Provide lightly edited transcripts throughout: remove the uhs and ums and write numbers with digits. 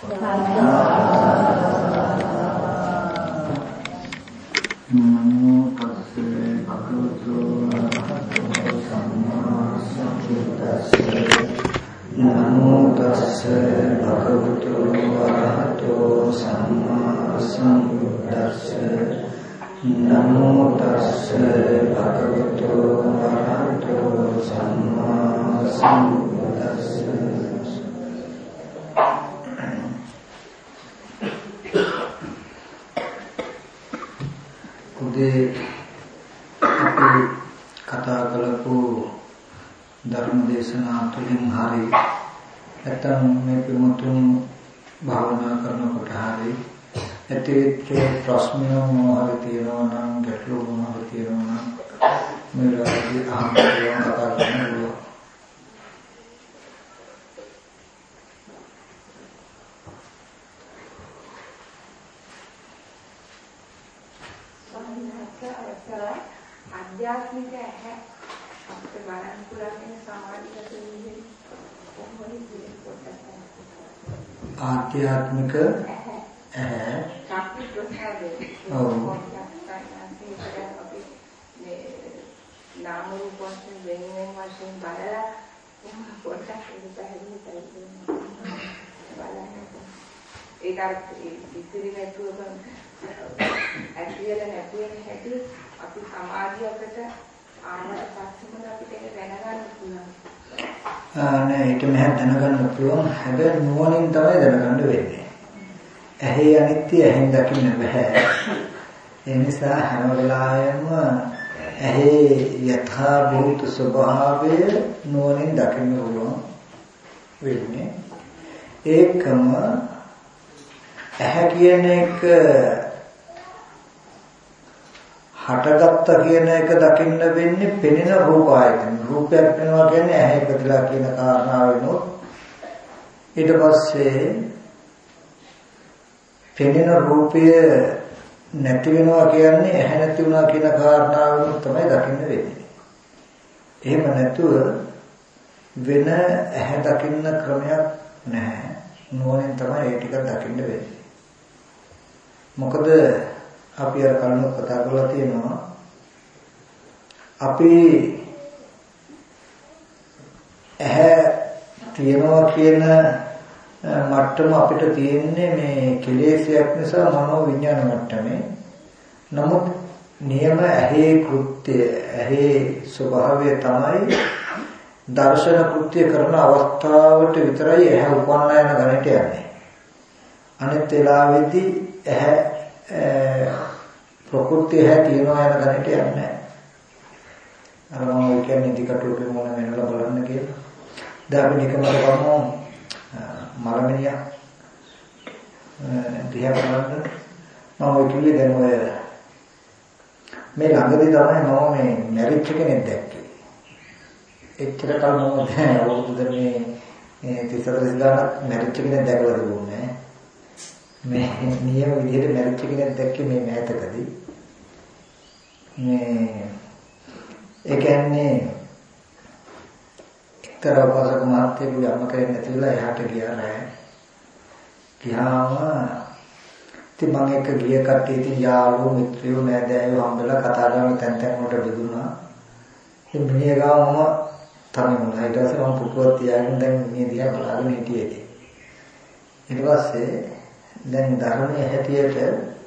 ආධ්‍යාත්මික නාම රූප වශයෙන් වෙන වශයෙන් බලලා පොඩ්ඩක් ඒක පැහැදිලි කරගන්න. ඒක අර ඉතිරි නැතුව ඇතිවල නැතිවෙන හැටි අපි සමාධියකට ආවට පස්සෙම අපිට ඒක දැනගන්න පුළුවන්. නෑ ඒක මෙහෙම දැනගන්න පුළුවන්. හැබැයි නුවණින් තමයි දැනගන්න වෙන්නේ. ඇහි අනිත්‍ය ඇහෙන් දකින්න බෑ. ඒ නිසා හැම වෙලාවෙම ඇහි යථා භූත ස්වභාවය නුවණින් දකින්න පුළුවන් වෙන්නේ. ඒකම ඇහැ කියන එක හටගත්ත කියන එක දකින්න වෙන්නේ පෙනෙන රූප ආයතන. රූපයක් වෙනවා කියන්නේ ඇහැ ඉපදලා කියන කාරණාව වෙනොත් ඊට පස්සේ පෙනෙන රූපය නැති වෙනවා කියන්නේ ඇහැ නැති වුණා කියන කාරණාව වෙනොත් තමයි දකින්න වෙන්නේ. එහෙම නැතුව වෙන ඇහැ දකින්න ක්‍රමයක් නැහැ. නුවණින් තමයි ඒ ටික දකින්න වෙන්නේ. මොකද අපි අර කලින් කතා කරලා තියෙනවා අපි ඇහැ තියනවා කියන මට්ටම අපිට තියෙන්නේ මේ කෙලෙසයක් නිසා මනෝ විඥාන මට්ටමේ. නමුත් නියම ඇහි කෘත්‍ය ඇහි ස්වභාවය තමයි දර්ශන කෘත්‍ය කරන අවස්ථාවට විතරයි ඇහැ උපන්න යන ගණිත යන්නේ. අනිත් වෙලාවෙදී ඇහැ ප්‍රකෘතිය හැටියනවා යන ගණිත යන්නේ නැහැ. අර මම කියන්නේ ටිකටුවේ මොන වෙනවද බලන්න කියලා. දැන් අපි නිකමට බලමු මලමිනිය දිහා බලන්න. මම කිව්වේ දැන් ඔය මේ ළඟදී තමයි මම මේ මැරිච් කෙනෙක් දැක්කේ. එච්චර කල් මම දැන් අවුරුදු මේ 34 ඉඳලා මැරිච් කෙනෙක් දැකලා තිබුණේ නැහැ. මේ නියම විදිහට මැරිච් කෙනෙක් දැක්කේ මේ මෑතකදී. මේ ඒ කියන්නේ එක්තරා උපාසක මහත්තයෙකුගේ අම්ම කෙනෙක් නැතිලා එහාට ගියා නෑ. ගියාම ඉතින් මම එක්ක ගිය කට්ටිය ඉතින් යාළුවෝ මිත්‍රයෝ නෑදෑයෝ හම්බෙලා කතා කරන තැන් තැන් වලට බෙදුණා. ඉතින් මිනිහ ගාවම තමයි මොනවා. ඊට පස්සේ මම පුටුවක් තියාගෙන දැන් මිනිහ දිහා බලාගෙන හිටියේ. ඊට පස්සේ දැන් ධර්මයේ හැටියට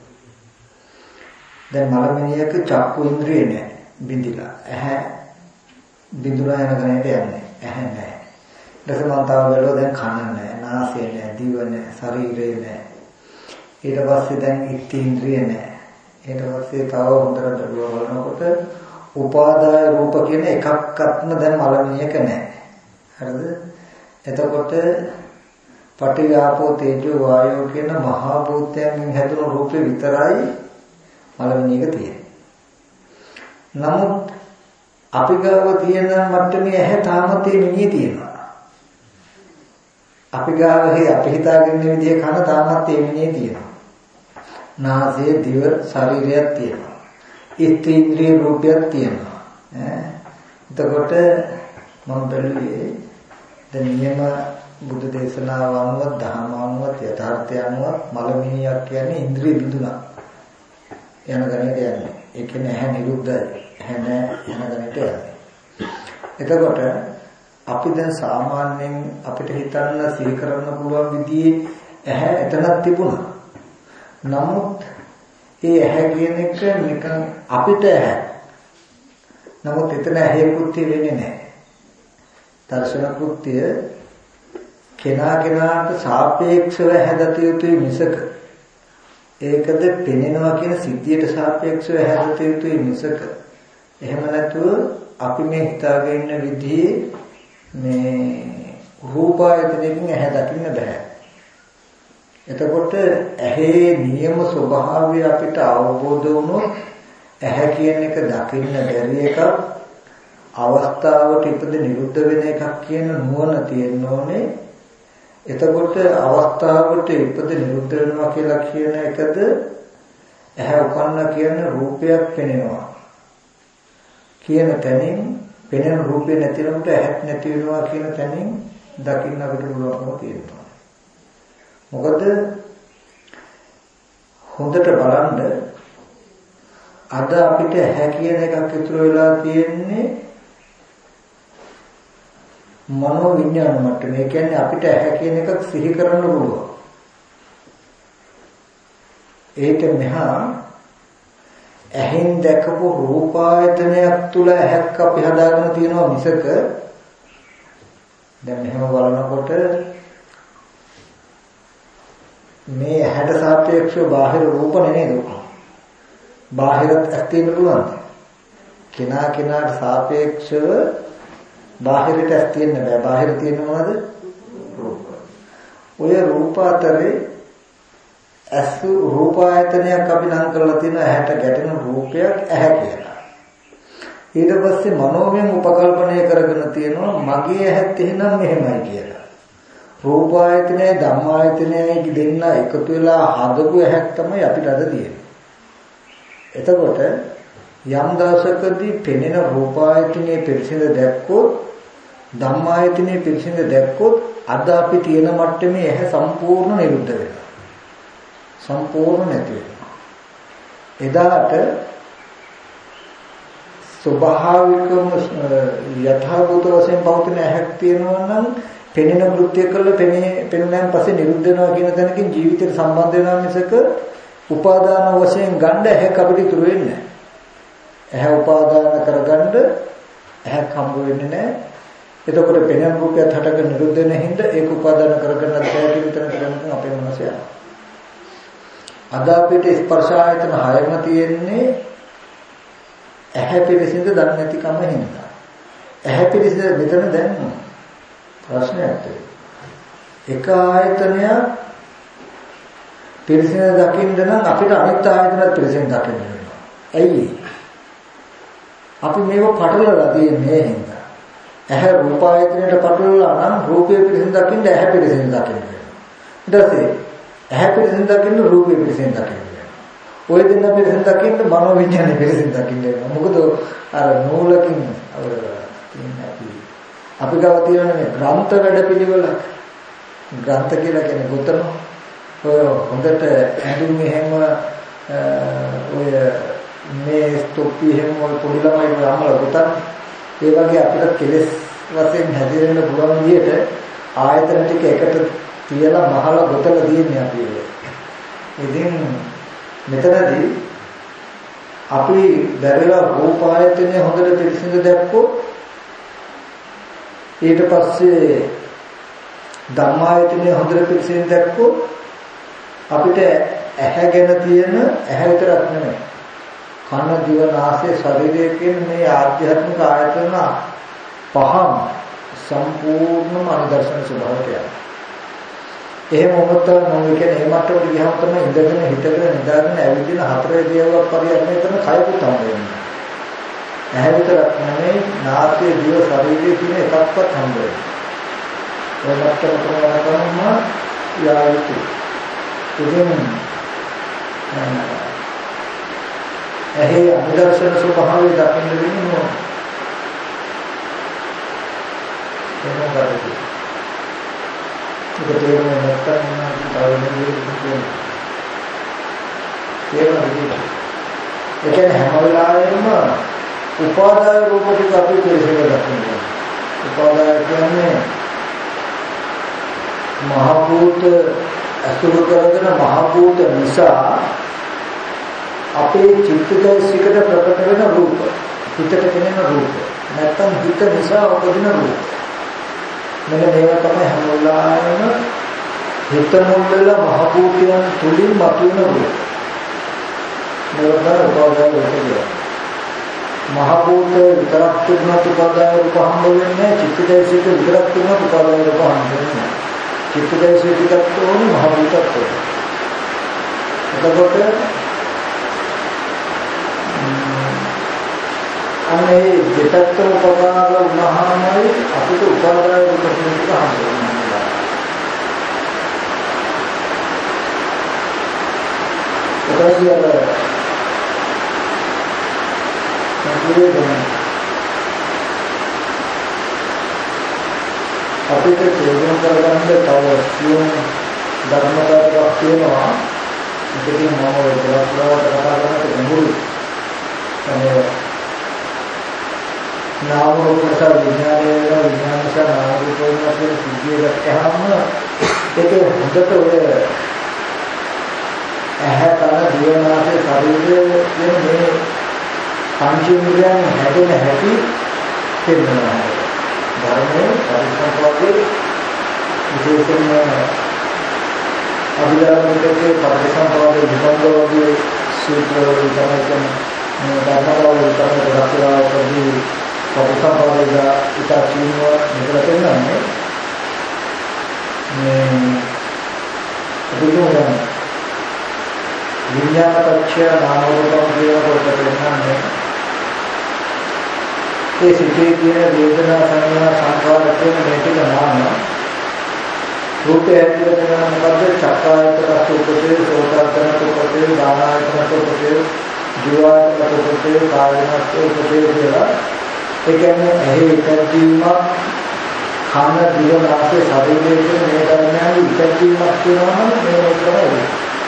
දැන් මලමිනියක චක්කු ඉන්ද්‍රිය නෑ බින්දිලා. ඇහැ බින්දුලා යන ගණයට යන්නේ. ඇහැ නෑ. ඊට පස්සේ මම තව බැලුවා දැන් කන නෑ, නාසය නෑ, දිව නෑ, ශරීරය නෑ. ඊට පස්සේ දැන් ඉන්ද්‍රිය නෑ. ඊට පස්සේ තව හොඳට බලනකොට උපාදාය රූප කියන එකක්වත්ම දැන් මලමිනියක නෑ. හරිද? එතකොට පඨවි ආපෝ තේජෝ වායෝ කියන මහා භූතයන්ගෙන් හැදුණු රූපේ විතරයි මලමිනියක තියෙන්නේ. නමුත් අපි ගාව තියෙන මට්ටමේ ඇහැ තාමත් ඒ මිනිහේ තියෙනවා. අපි ගාව අපි හිතාගෙන ඉන්න විදිහේ කන තාමත් ඒ මිනිහේ තියෙනවා. නාසය, දිව, ශරීරයක් තියෙනවා. ඉන්ද්‍රිය රූපයක් තියෙනවා. එතකොට මම බැලුවේ දැන් නියම බුද්ධ දේශනාව අනුව ධර්ම අනුව යථාර්ථය අනුව මලමිණියක් කියන්නේ ඉන්ද්‍රිය බිඳුනා යන ගණයට යන්නේ. ඒ කියන්නේ ඇහැ නිරුද්ධයි. ඇහැ නැහැ යන ගණයට යන්නේ. එතකොට අපි දැන් සාමාන්‍යයෙන් අපිට හිතන්න සිහි කරන්න පුළුවන් විදිහේ ඇහැ එතනක් තිබුණා. නමුත් ඒ ඇහැ කියන එක නිකන් අපිට ඇහැ. නමුත් එතන ඇහි කෘත්‍ය වෙන්නේ නැහැ. දර්ශන කෘත්‍ය කෙනාට සාපේක්ෂව හැදතිය යුතුයි මිසක ඒකද පෙනෙනවා කියන සිද්ධියට සාපේක්ෂව හැදතිය යුතුයි මිසක එහෙම නැතුව අපි මේ හිතාගෙන ඉන්න විදිහේ මේ රූපායතනකින් ඇහැ දකින්න බෑ. එතකොට ඇහි නියම ස්වභාවය අපිට අවබෝධ වුණොත් ඇහැ කියන එක දකින්න බැරි එකක් අවස්ථාවට ඉපද නිරුද්ධ වෙන එකක් කියන නුවණ තියෙන්න ඕනේ. එතකොට අවස්ථාවට ඉපද නිරුද්ධ වෙනවා කියලා කියන එකද ඇහැ උපන්න කියන රූපයක් පෙනෙනවා කියන තැනින් පෙනෙන රූපේ නැතිනකොට ඇහක් නැති වෙනවා කියන තැනින් දකින්න අපිට පුළුවන්කම තියෙනවා. මොකද හොඳට බලන්න අද අපිට ඇහැ කියන එකක් ඉතුරු වෙලා තියෙන්නේ මනෝ විඥාන මට්ටමේ. ඒ කියන්නේ අපිට ඇහැ කියන එකක් සිහි කරන්න පුළුවන්. ඒක මෙහා ඇහෙන් දැකපු රූපායතනයක් තුල ඇහක් අපි හදාගෙන තියෙනවා මිසක දැන් මෙහෙම බලනකොට මේ ඇහැට සාපේක්ෂව බාහිර රූප නෙනේද? බාහිරත් ඇත්තෙන්න පුළුවන්. කෙනාට සාපේක්ෂව බාහිරට ඇස් තියෙන්න බෑ. බාහිර තියෙන මොනවද? රූප. ඔය රූප අතරේ ඇස් රූපායතනයක් අපි නම් කරලා තියෙන ඇහැට ගැටෙන රූපයක් ඇහැ කියලා. ඊට පස්සේ මනෝමයෙන් උපකල්පනය කරගෙන තියෙනවා මගේ ඇහත් එහෙනම් මෙහෙමයි කියලා. රූපායතනයයි ධම්මායතනයයි දෙන්න එකතු වෙලා හදපු ඇහක් තමයි අපිට අද තියෙන්නේ. එතකොට යම් දවසකදී පෙනෙන රූපායතනයේ පිරිසිඳ දැක්කොත් ධම්මායතනයේ පිරිසිඳ දැක්කොත් අද අපි තියෙන මට්ටමේ ඇහැ සම්පූර්ණ නිරුද්ධ වෙනවා. සම්පූර්ණ නැති වෙනවා. එදාට ස්වභාවිකම යථාභූත වශයෙන් පවතින ඇහක් තියෙනවා නම් පෙනෙන කෘත්‍ය කළ පෙනෙනන් පස්සේ නිරුද්ධ වෙනවා කියන තැනකින් ජීවිතයට සම්බන්ධ වෙනවා මිසක උපාදාන වශයෙන් ගන්න ඇහැක් අපිට ඉතුරු වෙන්නේ නැහැ. ඇහැ උපාදාන කරගන්න ඇහැක් හම්බ වෙන්නේ නැහැ. එතකොට පෙනෙන රූපයත් හටගෙන නිරුද්ධ වෙන හින්දා ඒක උපාදාන කරගන්න බැහැ කියන තැනට අපේ මනස යනවා. අද අපිට ස්පර්ශ ආයතන 6ම තියෙන්නේ ඇහැ පිළිසිඳ දන්නේ නැතිකම හින්දා. ඇහැ පිළිසිඳ මෙතන දැන් ප්‍රශ්නයක් තියෙනවා. එක ආයතනයක් පිළිසිඳ දකින්න නම් අපිට අනිත් ආයතනත් පිළිසිඳ දකින්න වෙනවා. ඇයි? අපි මේක පටලලා තියෙන්නේ හින්දා. ඇහැ රූප ආයතනයට පටලලා නම් රූපය පිළිසිඳ දකින්න ඇහැ පිළිසිඳ දකින්න වෙනවා. ඊට පස්සේ ඇහැ පිළිසිඳ දකින්න රූපය පිළිසිඳ දකින්න වෙනවා. ඔය දෙන්න පිළිසිඳ දකින්න මනෝ විඥානය පිළිසිඳ දකින්න වෙනවා. මොකද අර නූලකින් අපි ගාව තියෙන මේ ග්‍රන්ථ වැඩපිළිවෙල ග්‍රන්ථ කියලා කියන්නේ ගොතන ඔය හොඳට ඇඳුම් මෙහෙම ඔය මේ ස්තොප්පි එහෙම වල පොඩි ළමයි ගාමල ගොතන ඒ වගේ අපිට කෙලස් වශයෙන් හැදෙන්න පුළුවන් විදිහට ආයතන ටික එකට තියලා මහලා ගොතලා දින්නේ අපි ඒක. ඉතින් මෙතනදී අපි බැරිලා රූප ආයතනය හොඳට පිළිසිඳ දැක්කොත් ඊට පස්සේ ධම්මායතනය හොඳට පිළිසිඳ දැක්කොත් අපිට ඇහැ ගැන තියෙන ඇහැ විතරක් නෙමෙයි කන දිව නාසය ශරීරය කියන මේ ආධ්‍යාත්මික ආයතන පහම සම්පූර්ණම අනිදර්ශන ස්වභාවයට යනවා. එහෙම වුණොත් නම් කියන්නේ මේ මට්ටමට ගියහම තමයි ඉඳගෙන හිටගෙන නිදාගෙන ඇවිදින හතරේ දේවල් පරිහරණය කරන කයකුත් හම්බ වෙන්නේ. ඇහැ විතරක් නෙමෙයි නාසය දිව ශරීරය කියන එකක්වත් හම්බ වෙන්නේ. ඒ මට්ටමට යනකම් යායුතු. ඉතින් ඇහි අනිදර්ශන ස්වභාවය දකින්න වෙන්නේ මොකක්ද? ඒක තේරුම් නැත්නම් ඒ කියන්නේ හැම වෙලාවෙම උපාදාය රූප ටික අපි පිළිසෙල දක්වනවා. උපාදාය කියන්නේ මහ භූත අසුරු කරගෙන මහ භූත නිසා අපේ චිත්තදේශිකට ප්‍රකට වෙන රූප, හිතට පෙනෙන රූප. නැත්නම් හිත නිසා උපදින රූප. මෙන්න මේවා තමයි හැම වෙලාවෙම හිත මුල් වෙලා මහ භූතයන් තුලින් මතුවෙන රූප. මේවා උපාදාය රූප කියනවා. මහ භූත විතරක් තුනට උපාදාය රූප හම්බ වෙන්නේ චිත්තදේශික විතරක් තුනට උපාදාය රූප හම්බ වෙන්නේ. චිත්තදේශික විතරක් තෝරන මහ භූතත් තෝරන. එතකොට අනේ දෙපැත්තම උපාදාය වුණාමයි අපිට උපාදාය රූප තුනක් හම්බ වෙනවා. අපිට තේරුම් කරගන්න තව සියුම් ධර්මතාවයක් තියෙනවා. ඉතින් මම ඔය දවස්වල කතා කරනකොට ගැඹුරුයි. නාම රූප නිසා විඥානය විඥාන නිසා නාම රූප වෙනවා කියන සිද්ධිය දැක්කහම ඒක හොඳට ඔය ඇහැ කන දිව නාසය ශරීරය කියන මේ පංචේන්ද්‍රයන් හැදෙන හැටි තේරෙනවා. ධර්මයේ පරිසම්පාදයේ විශේෂයෙන්ම අභිධර්මයේ පරිසම්පාදයේ විභංගවගේ සූත්‍රවල තමයි මේ ධර්මවල තමයි රචනාවකදී පරිසම්පාදයේ ඉතා චීනව මෙතන පෙන්නන්නේ මේ බුදුන් විඤ්ඤාණපක්ෂය නාම රූපම් කියනකොට පෙන්නන්නේ ඒ සිටේ කියන වේදනා සංඥා සංකාර කියන මේක නාම රූපය ඇතුළත වෙන මොකද්ද චක්කායතන සූපතේ සෝතාතන සූපතේ දානායතන සූපතේ ජීවායතන සූපතේ කායන සූපතේ කියලා ඒ කියන්නේ ඇහි එකදීම කන දිව නාසය ශරීරයේ කියන මේ ධර්මයන් එකදීමක් කියනවා නම් මේ තමයි.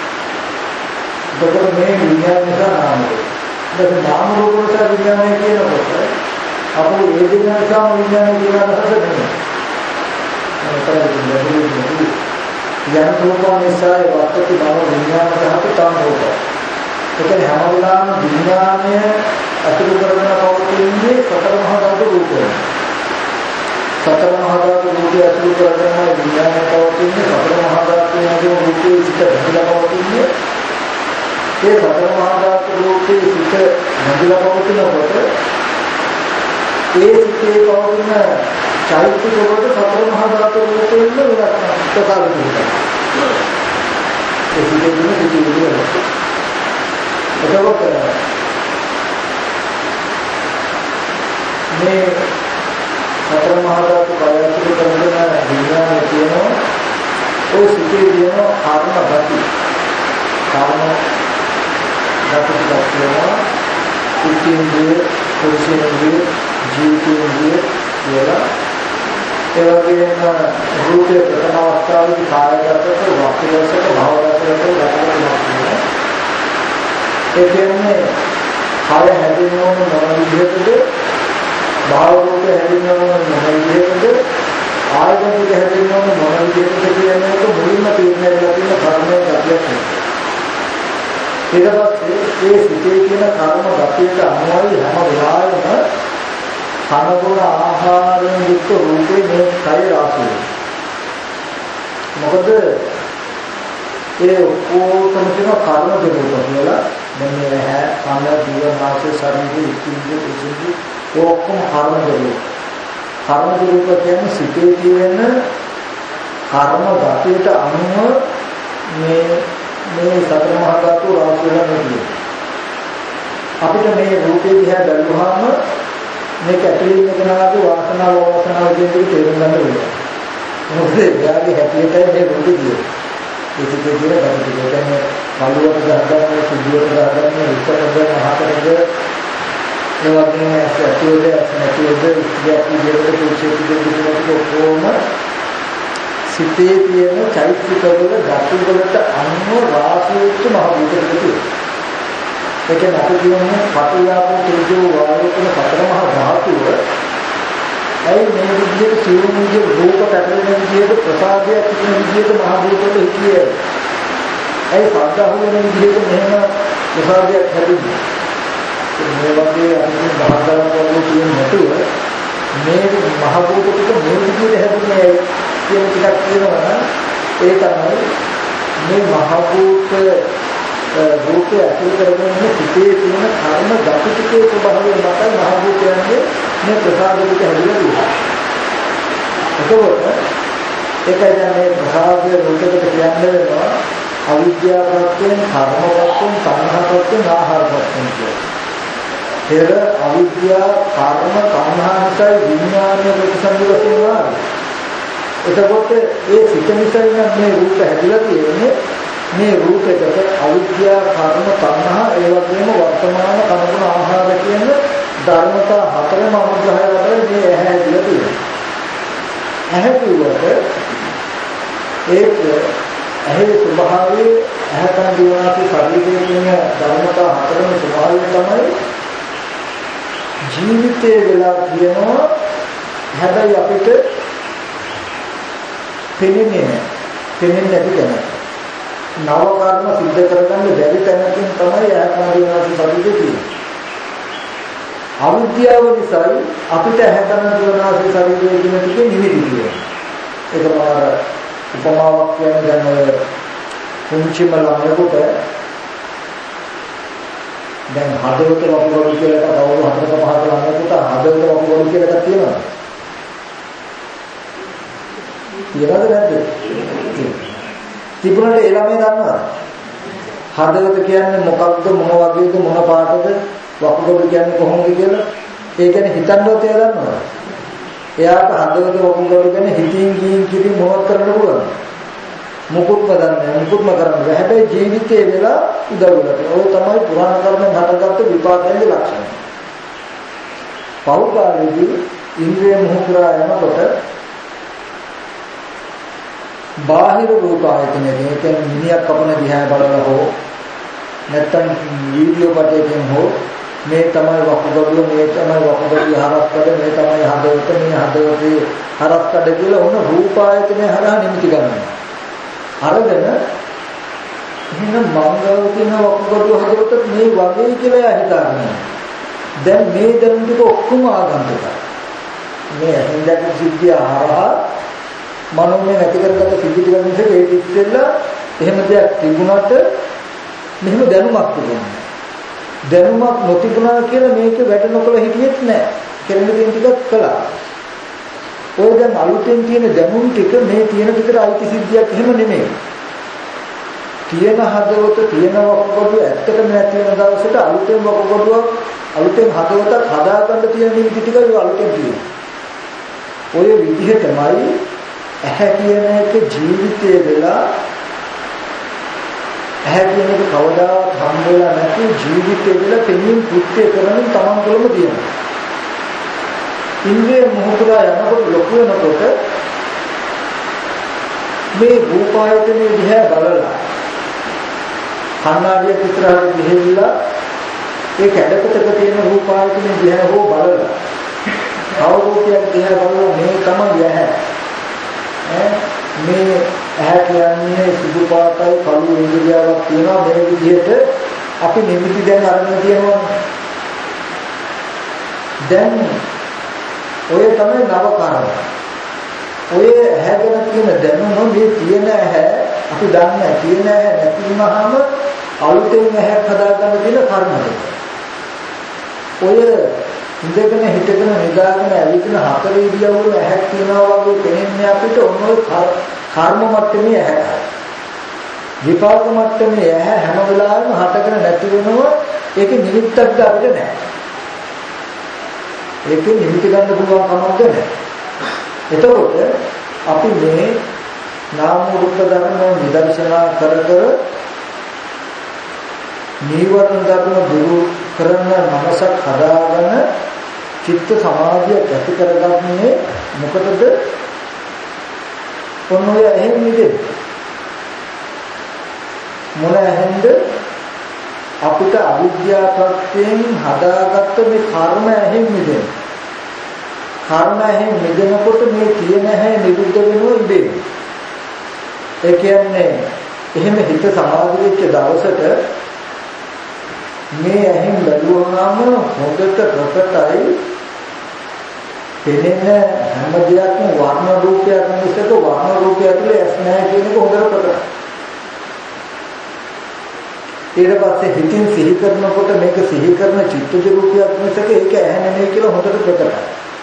ඒකෝ මේ විඥාන නිසා නාම රූප. ඒක නාම රූප නිසා විඥානය කියනකොට අපෝ ඒ දිනසම විඥානය කියන අදහස නෙමෙයි. යන රූපෝ නිසා වත්තති බව විඥාන සහත තම රූප. ඒකේ හැම වෙලාවෙම විඥානය අතුරු කරගෙන පවතින්නේ සතර මහා ධාතු රූපය. සතර මහා ධාතු රූපය අතුරු කරගෙන විඥානය පවතින්නේ සතර මහා ධාතුයේ රූපයේ සිට බැඳලා පවතින්නේ. ඒ සතර මහා ධාතු රූපයේ සිට බැඳලා පවතිනකොට ඒ සිටේ පවතින චෛත්‍ය වලට සතර මහා ධාතු රූපයෙන් වෙනස් ප්‍රකාර වෙනවා. ඒ සිටේ දුන පිටිවිදිය. එතකොට මේ සතර මහා ධාතු කායතුල කරන විඥානය කියනවා ඔය සිටේ කියන කර්ම ගති. කර්ම ගති කියනවා කුච්චින්දී කුච්චින්දී ජීවිතයේ කියලා ඒ වගේම රූපේ ප්‍රථම අවස්ථාවේදී කායගතක වාක්‍යවසක භාවවසක ගතනවා. ඒ කියන්නේ කාය හැදෙන්න ඕන මොන විදිහටද භාව රූප හැදෙන්න ඕන මොන විදිහටද ආයතනික හැදෙන්න ඕන මොන විදිහටද කියන එක මුලින්ම තීරණය කරලා තියෙන කර්මයේ ගතියක් නේ. ඊට පස්සේ ඒ සිටේ කියන කර්ම ගතියට අනුවයි හැම වෙලාවෙම කනබුන ආහාරයෙන් යුක්ත රූපේ මේ කය රාශිය. මොකද ඒ ඔක්කොම කියන කර්ම දෙකක් කියලා මෙන්න ඇහැ කන දිව නාසය ශරීරය ඉන්ද්‍රිය කුසුදි ඔක්කොම කර්ම දෙක. කර්ම දෙක කියන්නේ සිටේ තියෙන කර්ම ගතියට අනුව මේ සතර මහා ධාතු රාශිය නෙමෙයි. අපිට මේ රූපේ දිහා බලුවාම මේක ඇතුළේ ඉන්න කෙනාගේ වාසනාව කියන එක තේරුම් ගන්න ඕනේ. මොකද එයාගේ හැටියට මේ රූපේ තියෙන්නේ. ඒක කියන බඩට කියන්නේ කලුවට ගහගන්න, සුදුවට ගහගන්න, උත්තරද මහතරද ඒ වගේම ඇතුළේ නැතුවද ඉස්තියක් විදිහට පුරුෂයෙක් විදිහට කොහොම සිතේ තියෙන චෛතසික වල ධාතු වලට අනුව රාශියුක්ත මහ භූත ටික. ඒක අපි කියන්නේ පටිඝාපෝ තේජෝ වායෝ කියන හතර මහා ධාතුව. ඇයි මේ විදිහට සියුම් විදිහට රූප පැටලෙන විදිහට ප්‍රසාදයක් තියෙන විදිහට මහ භූත වල හිතියේ. ඇයි සද්දාහු වෙන විදිහට මෙහෙම ප්‍රසාදයක් හැදෙන්නේ. මේ වගේ අපි බහතරක් වගේ තියෙන නැතුව මේ මහ භූත ටික මේ විදිහට හැදුනේ කියන ටිකක් කියනවා. ඒ තමයි මේ මහ භූත රූපය ඇතුළත කරගෙන සිටේ තියෙන කර්ම ගති ටිකේ ස්වභාවය මතයි මහ භූතයන්ගේ මේ ප්‍රසාද ටික හැදෙලා තියෙනවා. ඒකයි දැන් මේ ප්‍රසාද රූපයකට කියන්නේ වෙනවා අවිද්‍යාවයෙන් කර්මවත්යෙන් සංහාරවත්යෙන් ආහාරවත්යෙන් කියනවා. පෙර අවිද්‍යාව කර්ම සංහාරසයි විඥානීය ප්‍රතිසන්දි වශයෙන් වාගේ. එතකොට ඒ සිත නිසා නම් මේ රූප හැදිලා තියෙන්නේ මේ රූපයකට අවිද්‍යාව කර්ම සංහා ඒ වගේම වර්තමාන කර්ම ආහාර කියන ධර්මතා හතරම අනුග්‍රහය වලට මේ ඇහැ හැදිලා තියෙනවා. ඇහැ කියුවට ඒක ඇහි ස්වභාවය ඇහැකන් දිවනාති ශරීරයේ කියන ධර්මතා හතරම ස්වභාවය තමයි ජීවිතේ වෙලා කියනවා. හැබැයි අපිට පෙනෙන්නේ නැති කෙනෙක්. නව කර්ම සිද්ධ කරගන්න බැරි තැනකින් තමයි ඇහැකන් දිවනාති ශරීරයේ තියෙන්නේ. අවිද්‍යාව නිසා අපිට ඇහැකන් දිවනාති ශරීරයේ කියන ටිකේ නිමිති කියනවා. ඒක මාර උපමාවක් කියන්නේ දැන් ඔය පුංචිම ළමයෙකුට දැන් හදවත වකුගඩු කියලා කවුරු හතරක පහක ළමයෙකුට හදවත වකුගඩු කියලා එකක් තියෙනවා. තියනවද නැද්ද? තිබුණාට ඒ ළමයා දන්නවද? හදවත කියන්නේ මොකක්ද මොන වගේද මොන පාටද වකුගඩු කියන්නේ කොහොමද කියලා ඒ කියන්නේ හිතන්නවත් එයා දන්නවද? එයාට හදවත වකුගඩු ගැන හිතින් ගියින් කිරින් මොනවද කරන්න පුළුවන්? මුකුත්ම දන්නේ මුකුත්ම කරන්න බැහැ. හැබැයි ජීවිතේ වෙලා උදව් වෙනවා. ඔය තමයි පුරාණ කර්මෙන් හටගත්ත විපාකයේ ලක්ෂණ. පෞද්ගලිකී ඉන්ද්‍රිය මොහොතලා යනකොට බාහිර රූප ආයතනයේ කියන්නේ මිනිහක් කපන දිහා බලලා හෝ නැත්තම් වීඩියෝ පටයකින් හෝ මේ තමයි වකුගඩුව මේ තමයි වකුගඩුවේ හරස්කඩ මේ තමයි හදවත මේ හදවතේ හරස්කඩ කියලා ඔන්න රූප ආයතනය හරහා නිමිති ගන්නවා. අරගෙන එහෙනම් මංගල කියන වකුගඩුව හදවත මේ වගේ කියලා හිතාගන්නවා. දැන් මේ දැනුම් ටික ඔක්කොම ආගන්තුකයි. මේ හින්දාක සිද්ධිය හරහා මනෝමය නැති කරගත්ත සිද්ධි ටික නිසා ඒක ඉස්සෙල්ලා එහෙම දෙයක් තිබුණාට මෙහෙම දැනුමක් තිබුණා. දැනුමක් නොතිබුණා කියලා මේක වැඩ නොකළ හිටියෙත් නෑ. කෙරෙන දේ ටිකක් කළා. ඔය දැන් අලුතෙන් තියෙන දැනුම් ටික මේ තියෙන විතර අයිති සිද්ධියක් එහෙම නෙමෙයි. තියෙන හදවත තියෙන වකුගඩුව ඇත්තටම නැති වෙන දවසට අලුතෙන් වකුගඩුවක් අලුතෙන් හදවතක් හදාගන්න තියෙන නිමිති ටික අලුතෙන් තියෙනවා. ඔය විදිහටමයි ඇහැ කියන එක ජීවිතයේ වෙලා ඇහැ කියන එක කවදාවත් හම්බෙලා නැති ජීවිතේ වල තෙමින් කෘත්‍ය කරමින් තමන් තුළම තියෙනවා. ඉන්ද්‍රිය මොහොතලා යනකොට ලොකු වෙනකොට මේ රූපායතනේ දිහා බලලා කන්නාඩිය පිටරට ගිහිල්ලා ඒ කැඩපතක තියෙන රූපායතනේ දිහා හෝ බලලා අවබෝධයක් දිහා බලලා මේ තමයි ඇහැ. මේ ඇහැ කියන්නේ සුදු පාටයි කළු ඉන්ද්‍රියාවක් තියෙනවා. මේ විදිහට අපි නිමිති දැන් අරගෙන තියෙනවා. දැන් ඔය තමයි නව කර්ම. ඔය ඇහැ ගැන තියෙන දැනුම මේ තියෙන ඇහැ අපි දන්නේ තියෙන ඇහැ නැති වුනහම අලුතෙන් ඇහැක් හදාගන්න තියෙන කර්ම දෙක. ඔය ඉඳගෙන හිටගෙන නිදාගෙන ඇවිදින හතර ඉරියව්වල ඇහැක් තියනවා වගේ පෙනෙන්නේ අපිට ඔන්න ඔය කර්ම මට්ටමේ ඇහැ. විපාක මට්ටමේ ඇහැ හැම වෙලාවෙම හටගෙන නැති වෙනවා. ඒකේ නිමිත්තක් අපිට නැහැ. ඒකේ නිමිති ගන්න පුළුවන් කමක් නැහැ. එතකොට අපි මේ නාම රූප ධර්ම විදර්ශනා කර නීවරණ ධර්ම දුරු කරන මනසක් හදාගෙන චිත්ත සමාධිය ඇති කරගන්නේ මොකටද? ඔන්න එහෙම නෙද මොන ඇහෙන්ද අපිට අවිද්‍යාවයෙන් හදාගත්ත මේ කර්ම ඇහෙන් මිදෙන. කර්ම ඇහෙන් මිදෙනකොට මේ තියෙන ඇහැ නිරුද්ධ වෙනවා ඉබේ. ඒ කියන්නේ එහෙම හිත සමාධි වෙච්ච දවසට මේ ඇහෙන් බැලුවම හොඳට ප්‍රකටයි පෙනෙන හැම දෙයක්ම වර්ණ රූපයක් මිසක වර්ණ රූපය ඇතුලේ ඇස් නැහැ කියන එක හොඳට ප්‍රකටයි. ඊට පස්සේ හිතින් සිහි කරනකොට මේක සිහි කරන චිත්තජ රූපයක් මිසක ඒක ඇහැ නෙමෙයි කියලා හොඳට ප්‍රකටයි.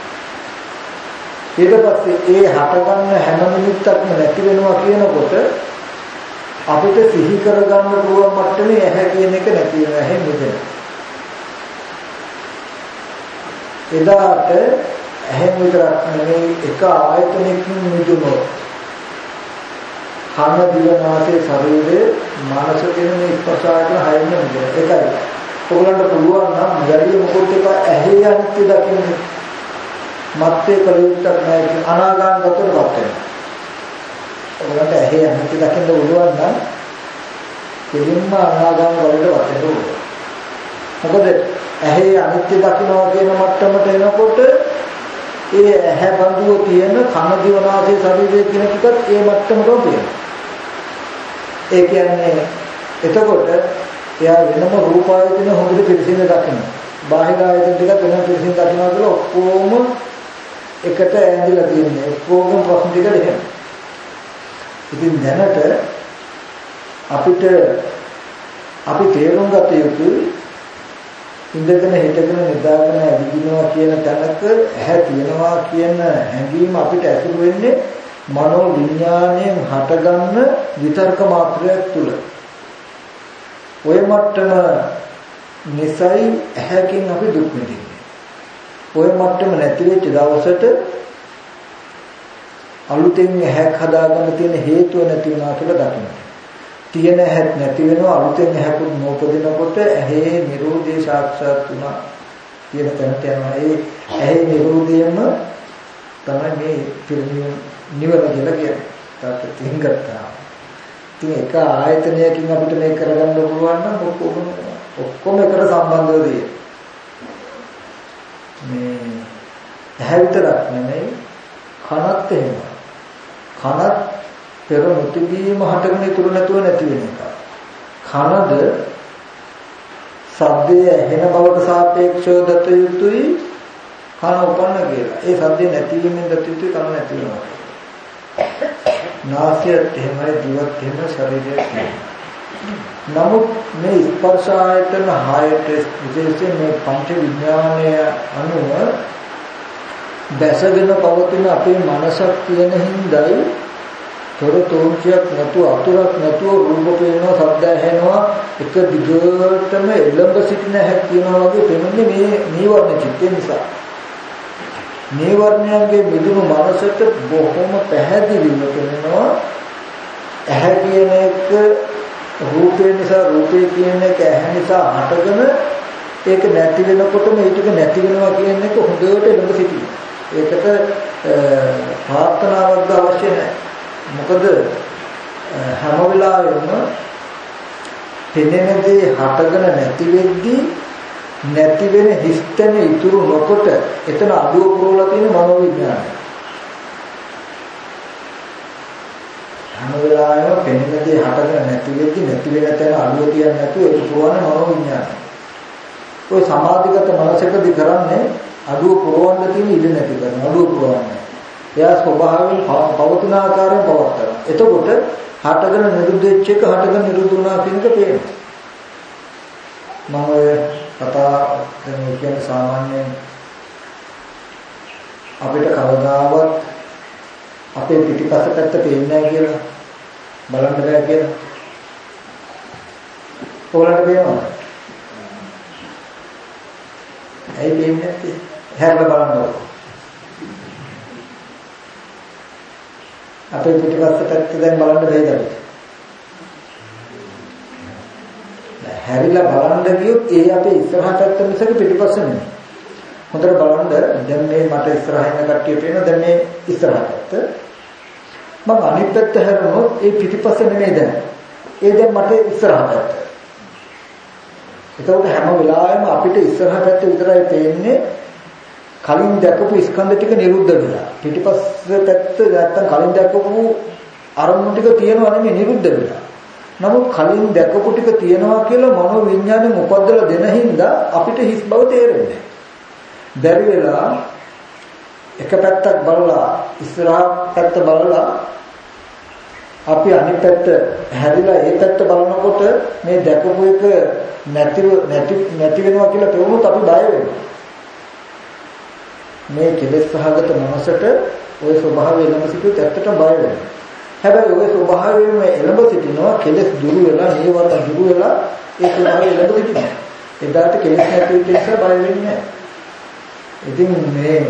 ඊට පස්සේ ඒ හටගන්න හැම නිමිත්තක්ම නැති වෙනවා කියනකොට අපිට සිහි කරගන්න පුළුවන් මට්ටමේ ඇහැ කියන එක නැති වෙනවා. එහෙම නෙද? එදාට ඇහැ විතරක් නෙමෙයි එක ආයතනයකින් මිදුණොත් කන දිව නාසය ශරීරයේ මනස කියන මේ ස්පර්ශ ආයතන හයෙන් මිදෙනවා. ඒකයි. ඔයගලන්ට පුළුවන් නම් වැඩි මොකොත් එක ඇහි අනිත්‍ය දකින්න මත්තේ කලියුත්තක් නැහැ අනාගාමගතව වත් වෙනවා. ඔයගලන්ට ඇහි අනිත්‍ය දකින්න පුළුවන් නම් දෙලින්ම අනාගාම වලට වත් වෙනවා. මොකද ඇහි අනිත්‍ය දකින්නවා කියන මට්ටමට එනකොට ඒ ඇහැ බඳුව තියෙන කන දිව නාසය ශරීරය කියන එකත් ඒ මට්ටමටම තියෙනවා. ඒ කියන්නේ එතකොට එයා වෙනම රූප ආයතන හොඳට පිළිසිඳ දකින්න. බාහිර ආයතන ටික වෙනම පිළිසිඳ දකින්නවා කියලා ඔක්කොම එකට ඇඳිලා තියෙන්නේ. ඔක්කොම ප්‍රශ්න ටික දෙකම. ඉතින් දැනට අපි තේරුම් ගත යුතුයි ඉඳගෙන හිටගෙන නිදාගෙන ඇවිදිනවා කියන තැනක ඇහැ තියෙනවා කියන හැඟීම අපිට ඇතුළු වෙන්නේ මනෝ විඥාණයෙන් හටගන්න විතර්ක මාත්‍රයක් තුල. ඔය මට්ටම නිසයි ඇහැකින් අපි දුක් විඳින්නේ. ඔය මට්ටම නැති වෙච්ච දවසට අලුතෙන් ඇහැක් හදාගන්න තියෙන හේතුව නැති වෙනවා කියලා දකින්න. තියෙන ඇහක් නැති වෙනවා අලුතෙන් ඇහකුත් නෝපදිනකොට ඇහි නිරෝධය සාක්ෂාත් වුණා කියන තැනට යනවා. ඒ ඇහි නිරෝධයම තමයි මේ නිවන කියලා කියන්නේ. තාත් තින්ගත්තා. ඉතින් එක ආයතනයකින් අපිට මේක කරගන්න පුළුවන් නම් ඔක්කොම එකට සම්බන්ධව තියෙනවා. මේ ඇහැ විතරක් නෙමෙයි කනත් එහෙම. කනත් පෙර නොතිබීම හටගෙන ඉතුරු නැතුව නැති වෙන එක. කනද ශබ්දය ඇහෙන බවට සාපේක්ෂව දත යුතුයි කන උපන්න කියලා. ඒ ශබ්දේ නැතිවීමෙන් දත යුතුයි කන නැති වෙනවා. නාසයත් එහෙමයි දිවත් එහෙම ශරීරයත් එහෙමයි. නමුත් මේ ස්පර්ශ ආයතන හයට විශේෂයෙන් මේ පංච විඥානය අනුව දැසගෙන පවතින අපේ මනසක් තියෙන හිඳයි තොරතුරුක් නැතුව අතුරක් නැතුව රූප පේනවා ශබ්ද ඇහෙනවා එක දිගටම එළඹ සිටින හැක් කියනවා වගේ පෙනෙන්නේ මේ නීවරණ චිත්තය නිසා. නීවරණයන්ගේ මිදුණු මනසට බොහොම පැහැදිලිව පෙනෙනවා ඇහැ කියන එක රූපේ නිසා රූපේ කියන එක ඇහැ නිසා හටගෙන ඒක නැති වෙනකොටම ඒ ටික නැති වෙනවා කියන එක හොඳට එළඹ සිටිනවා. ඒකට ප්‍රාර්ථනාවක් අවශ්‍ය නැහැ. මොකද හැම වෙලාවෙම පෙනෙන දේ හටගෙන නැති වෙද්දී නැති වෙන හිස්තන ඉතුරු නොකොට එතන අඩුව පුරවලා තියෙන මනෝවිඥානය. හැම වෙලාවෙම පෙනෙන දේ හටගෙන නැති වෙද්දී නැති වෙන තැන අඩුව තියන්නේ නැතුව ඒක පුරවන මනෝවිඥානය. ඔය සමාධිගත මනසකදී කරන්නේ අඩුව පුරවන්න තියෙන ඉඩ නැති කරන අඩුව පුරවන්නේ. එයා ස්වභාවයෙන් පවතින ආකාරයෙන් පවත්නවා. එතකොට හටගෙන නිරුද්ධ වෙච්ච එක හටගෙන නිරුද්ධ වුණා කියන එක පේනවා. මම ඔය කතා කියන්නේ සාමාන්‍යයෙන් අපිට කවදාවත් අපේ පිටිපස්ස පැත්ත පේන්නේ නැහැ කියලා බලන්න බෑ කියලා. ඕලට පේනවද? ඇයි පේන්නේ නැත්තේ? හැරලා බලන්න. අපේ පිටිපස්ස පැත්ත දැන් බලන්න බැයිද අපිට? හැරිලා බලන්න ගියොත් ඒ අපේ ඉස්සරහ පැත්ත මිසක පිටිපස්ස නෙමෙයි. හොඳට බලන්න දැන් මේ මට ඉස්සරහින් කට්ටිය පේනවා දැන් මේ ඉස්සරහ පැත්ත. මම අනිත් පැත්ත හැරුණොත් ඒ පිටිපස්ස නෙමෙයි දැන්. ඒ දැන් මට ඉස්සරහ පැත්ත. ඒකෝට හැම වෙලාවෙම අපිට ඉස්සරහ පැත්ත විතරයි පේන්නේ. කලින් දැකපු ස්කන්ධ ටික නිරුද්ධ වෙලා. පිටිපස්ස පැත්ත නැත්තම් කලින් දැකපු අරමුණු ටික තියෙනවා නෙමෙයි නිරුද්ධ වෙලා. නමුත් කලින් දැකපු ටික තියෙනවා කියලා මනෝ විඥානේ මොකද්දලා දෙන හින්දා අපිට හිස් බව තේරෙන්නේ. බැරි වෙලා එක පැත්තක් බලලා ඉස්සරහා පැත්ත බලලා අපි අනිත් පැත්ත හැරිලා ඒ පැත්ත බලනකොට මේ දැකපු එක නැති වෙනවා කියලා තේරුනොත් අපි බය වෙනවා. මේ කෙලෙස් සහගත මනසට ওই ස්වභාවය එළඹ සිටුත් ඇත්තටම බය වෙනවා. හැබැයි ওই ස්වභාවයෙන්ම එළඹ සිටිනවා කෙලෙස් දුරු වෙලා නීවරණ දුරු වෙලා ඒ ස්වභාවය එළඹ සිටිනවා. එදාට කෙලෙස් නැති වෙච්ච නිසා බය වෙන්නේ නැහැ. ඉතින් මේ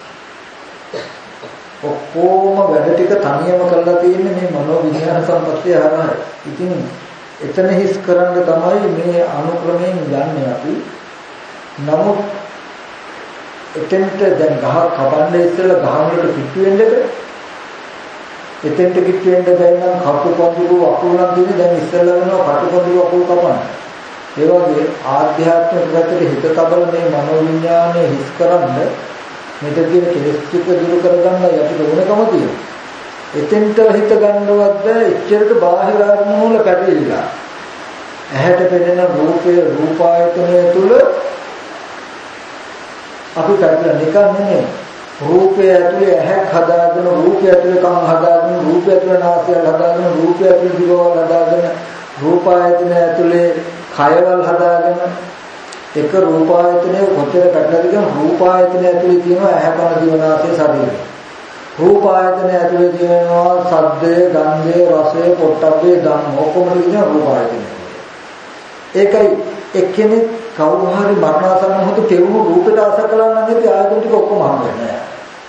ඔක්කොම වැඩ ටික තනියම කරලා තියෙන්නේ මේ මනෝ විඥාන සම්පත්තිය හරහායි. ඉතින් එතන හිස් කරන්න තමයි මේ අනුක්‍රමයෙන් යන්නේ අපි. නමුත් එතෙන්ට දැන් ගහ කපන්නේ ඉස්සෙල්ලා ගහ වලට පිටු වෙන්නද? එතෙන්ට පිටු වෙන්න බැරි නම් කපු පොඳුරු අකුණක් දෙන්නේ දැන් ඉස්සෙල්ලා වෙනවා කටු පොඳුරු අකුණු කපන්න. ඒ වගේ ආධ්‍යාත්මික පැත්තට හිත තබල මේ මනෝ විඥානය හිස් කරන්න මෙතන තියෙන කෙලෙස් ටික දුරු කරගන්නයි අපිට ඕනකම තියෙන්නේ. එතෙන්ට හිත ගන්නවත් බෑ එච්චරට බාහිර අරමුණු වල පැටලිලා. ඇහැට පෙනෙන රූපයේ රූපායතනය තුල අපි පැටලෙන එක නෙමෙයි. රූපය ඇතුලේ ඇහැක් හදාගෙන රූපය ඇතුලේ කන් හදාගෙන රූපය ඇතුලේ නාසය හදාගෙන රූපය ඇතුලේ දිවවල් හදාගෙන රූපායතනය ඇතුලේ කයවල් හදාගෙන එක රූපායතනයේ කොච්චර පැටලද කියන රූපායතනය ඇතුලේ තියෙනවා ඇහැ කන දිව නාසය ශරීරය. රූපායතනය ඇතුලේ තියෙනවා ශබ්දය, ගන්ධය, රසය, පොට්ටබ්බේ ධම්ම ඔක්කොම කියන රූපායතනය. ඒකයි එක්කෙනෙක් කවුරු හරි මරණාසන්න මොහොත කෙවුණු රූපයට ආස කළා නම් ඒ ආයතන ටික ඔක්කොම හම් වෙනවා.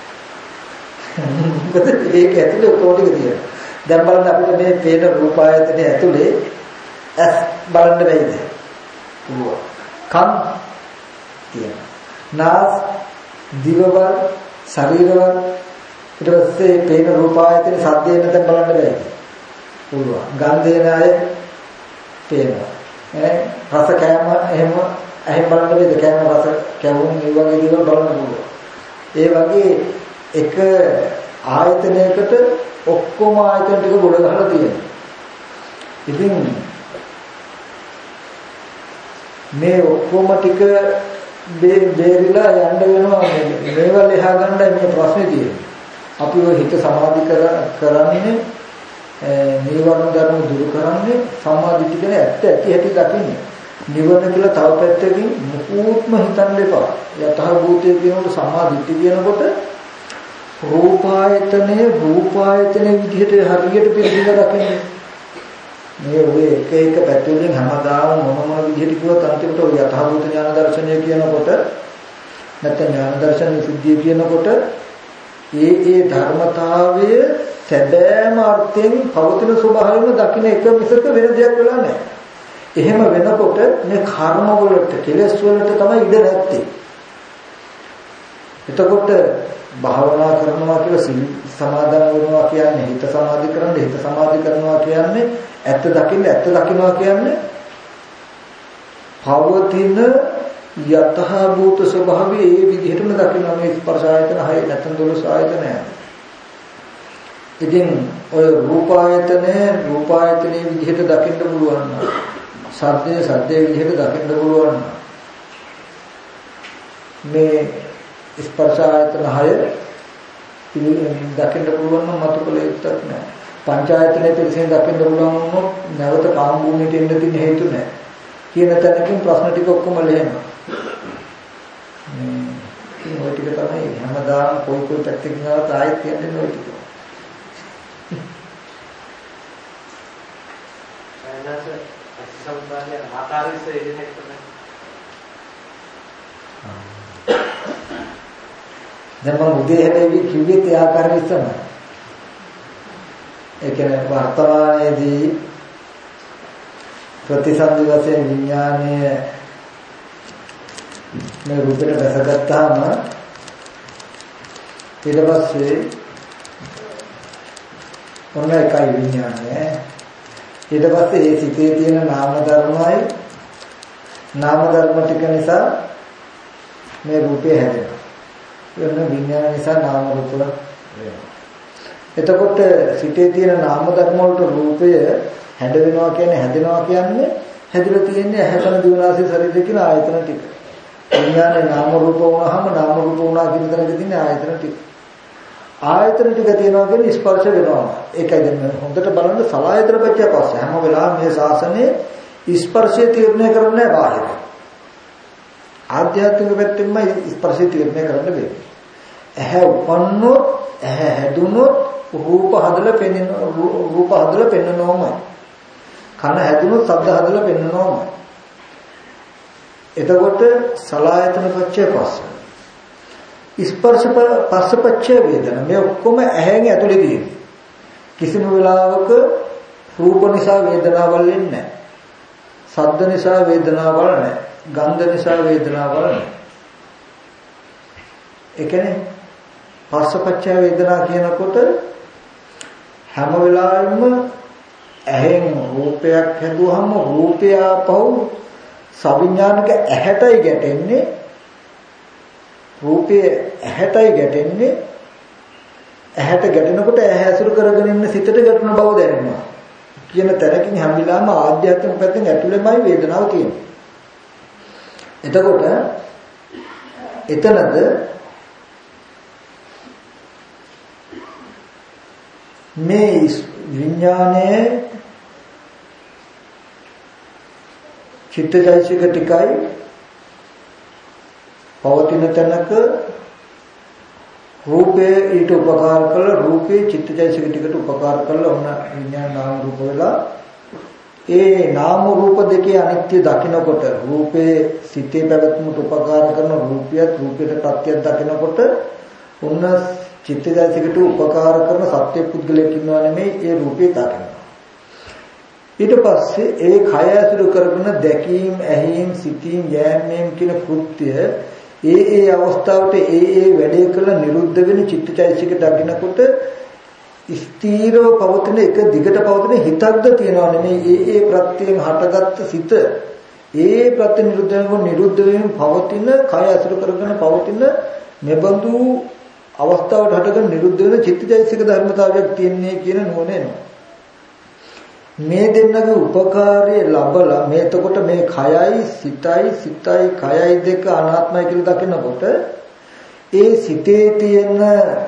මොකද ඒක ඇතුලේ ඔක්කොම ටික තියෙනවා. දැන් බලන්න අපිට මේ පේන රූපායතනය ඇතුලේ ඇස් බලන්න බැයිද? පුළුවන්. කන් තියෙනවා. නාස්, දිවවල, ශරීරවල ඊට පස්සේ පේන රූපායතනේ සද්දේ නැත්නම් බලන්න බැහැ. පුළුවන්. ගන්ධේ නාය පේනවා. රස කෑම එහෙම ඇහෙන් බලන්න බැයිද? කෑම රස කැවුම් මේ වගේ දේවල් බලන්න පුළුවන්. ඒ වගේ එක ආයතනයකට ඔක්කොම ආයතන ටික ගොඩ ගහලා තියෙනවා. ඉතින් මේ ඔක්කොම ටික බේරිලා යන්න වෙනවා මේවල් එහා ගන්නයි මේ ප්‍රශ්නේ තියෙන්නේ. අපි ඔය හිත සමාධි කරන්නේ නීවරණ ධර්ම දුරු කරන්නේ සමාධිය කියන ඇත්ත ඇති හැටි දකින්නේ. නිවන කියලා තව පැත්තකින් මුකුත්ම හිතන්න එපා. යතහ භූතය කියනකොට සමාධිය කියනකොට රූපායතනයේ විදිහට හරියට පිළිගන්න දකින්නේ. මේ ඔය එක පැත්තකින් හැමදාම මොන විදිහට කිව්වත් අන්තිමට ඔය යථාභූත ඥාන දර්ශනය කියනකොට නැත්නම් ඥාන දර්ශන විසුද්ධිය කියනකොට ඒ ධර්මතාවය සැබෑම අර්ථයෙන් පවතින ස්වභාවයම දකින්න එක මිසක වෙන දෙයක් වෙලා නැහැ. එහෙම වෙනකොට මේ කර්ම වලට කෙලෙස් වලට තමයි ඉඩ නැත්තේ. එතකොට භාවනා කරනවා කියලා සිල් සමාදන් වෙනවා කියන්නේ හිත සමාධි කරනවා කියන්නේ ඇත්ත දකින්නවා කියන්නේ පවතින යතහ භූත ස්වභාවය ඒ විදිහටම දකින්න මේ ස්පර්ශ ආයතන 6 නැත්නම් 12 ආයතනය. ඉතින් ඔය රූපායතනයේ විදිහට දකින්න පුළුවන් නම් සද්දේ විදිහට දකින්න පුළුවන් නම් මේ ස්පර්ශ ආයතන 6 දකින්න පුළුවන් නම් මතකල යුක්තක් නෑ. පංචායතනයේ පිළිසෙන් දකින්න පුළුවන් වුණොත් නැවත කාම භූමියට එන්න තියෙන හේතු නෑ. කියන තැනකින් ප්‍රශ්න ටික ඔක්කොම ලෙහෙනවා. මේ ඔය ටික තමයි හැමදාම කොයි පැත්තකින් ආවත් ආයෙත් කියන්නේ ඔය ටික. සම්බන්ධයෙන් ආකාරයේ ඉන්නේ තමයි. දැන් මම උදේ හැබැයි කිව්වේ ඒ ආකාරයේ තමයි. ඒ කියන්නේ වර්තමානයේදී ප්‍රතිසන්දි වශයෙන් විඥානය මේ රූපයට දැසගත්තාම ඊට පස්සේ ඔන්න එකයි විඥානය. ඊට පස්සේ මේ සිතේ තියෙන නාම ධර්මයි නාම ධර්ම ටික නිසා මේ රූපය හැදෙනවා. එන්න විඥාන නිසා නාම රූප වෙනවා. එතකොට සිතේ තියෙන නාම ධර්ම වලට රූපය හැද වෙනවා කියන්නේ හැදෙනවා කියන්නේ හැදිලා තියෙන්නේ ඇහැකන දිවනාසය ශරීරය කියන ආයතන ටික. විඥානේ නාම රූප වුණාම නාම රූප වුණා කියන තරක තියෙන ආයතන ටික. ආයතන ටික තියෙනවා කියන්නේ ස්පර්ශ වෙනවා. ඒකයි දැන් හොඳට බලන්න සලආයතන පැත්තය පස්සේ හැම වෙලාවෙම මේ ශාසනයේ ස්පර්ශය තීරණය කරන්නේ බාහිර. ආධ්‍යාත්මික පැත්තෙන්ම ස්පර්ශය තීරණය කරන්න බෑ. ඇහැ උපන්නොත් ඇහැ හැදුනොත් රූප හදලා පෙන්වනෝමයි. කන හැදුනොත් ශබ්ද හදලා පෙන්වනෝමයි. එතකොට සලආයතන පච්චය පස්ස. ස්පර්ශ පස්සපච්චය වේදනා. මේ ඔක්කොම ඇහෙන් ඇතුලේ තියෙනවා. කිසිම වෙලාවක රූප නිසා වේදනාවල් වෙන්නේ නැහැ. ශබ්ද නිසා වේදනාවල් නැහැ. ගන්ධ නිසා වේදනාවල් නැහැ. ඒ කියන්නේ පස්සපච්චය වේදනා කියනකොට හැම වෙලාවෙම ඇහෙන් රූපයක් හැදුවහම රූපය පහු සවිඥානික ඇහැටයි ගැටෙන්නේ. රූපයේ ඇහැටයි ගැටෙන්නේ. ඇහැට ගැටෙනකොට ඇහැ ඇසුරු කරගෙන ඉන්න සිතට ගැටෙන බව දැනෙනවා. කියන තරකින් හැම වෙලාවෙම ආධ්‍යාත්මික පැත්තෙන් ඇතුළෙමයි වේදනාව තියෙන්නේ. එතකොට එතනද මේ විඥානයේ චිත්තචෛතසික ටිකයි පවතින තැනක රූපේ ඊට උපකාර කළ රූපේ චිත්තචෛතසික ටිකට උපකාර කළ ඔන්න විඥාන නාම රූප වෙලා ඒ නාම රූප දෙකේ අනිත්‍ය දකිනකොට රූපේ සිතේ පැවැත්මට උපකාර කරන රූපියත් රූපයට ප්‍රත්‍යයක් දකිනකොට ඔන්න චිත්තචෛතසිකට උපකාර කරන සත්‍ය පුද්ගලයෙක් ඉන්නවා නෙමෙයි ඒ රූපේ දකිනවා. ඊට පස්සේ ඒ කය ඇසුරු කරගෙන දැකීම් ඇහිීම් සිතීම් යෑමීම් කියන කෘත්‍ය ඒ අවස්ථාවට ඒ වැඩේ කළ නිරුද්ධ වෙන චිත්තචෛතසික දකිනකොට ස්ථීරව පවතින එක දිගට පවතින හිතක්ද තියනවා නෙමෙයි ඒ ප්‍රත්‍යයෙන් හටගත්ත සිත ඒ ප්‍රත්‍ය නිරුද්ධ වෙන පවතින කය ඇසුරු කරගෙන පවතින මෙබඳු අවස්ථාවට හටගෙන නිරුද්ධ වෙන චිත්තචෛතසික ධර්මතාවයක් තියෙන්නේ කියන නුවණ එනවා. මේ දෙන්නගේ උපකාරය ලැබලා මේ එතකොට මේ කයයි සිතයි කයයි දෙක අනාත්මයි කියලා දකිනකොට ඒ සිතේ තියෙන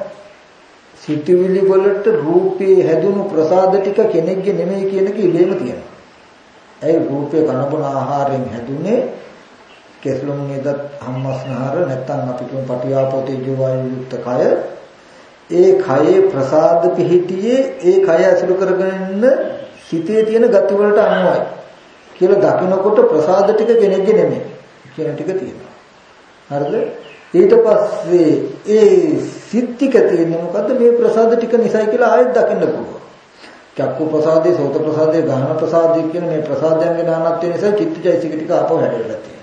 සිතුවිලි වලට රූපේ හැදුණු ප්‍රසාද ටික කෙනෙක්ගේ නෙමෙයි කියන එක ඉලෙම තියෙනවා. ඒ රූපේ කනබුන ආහාරයෙන් හැදුනේ කෙස්ලොම් නේද හම්මස්නහර නැත්තම් අපි කියන පටිආපෝතේ ජීවයන් යුක්ත කය ඒ කයේ ප්‍රසාද පිහිටියේ ඒ කය අසුර කරගෙන ඉන්න සිතේ තියෙන ගති වලට අනුවයි කියලා දකිනකොට ප්‍රසාද ටික කෙනෙක්ගේ නෙමෙයි කියන ටික තියෙනවා. හරිද? ඊට පස්සේ ඒ සිත් ටික තියෙන්නේ මොකද්ද? මේ ප්‍රසාද ටික නිසායි කියලා ආයෙත් දකින්න පුළුවන්. චක්කු ප්‍රසාදේ, සෝත ප්‍රසාදේ, ගාහන ප්‍රසාදේ කියන මේ ප්‍රසාදයන්ගේ නානත්වය නිසා චිත්තචෛතසික ටික ආපහු හැදෙලා තියෙනවා.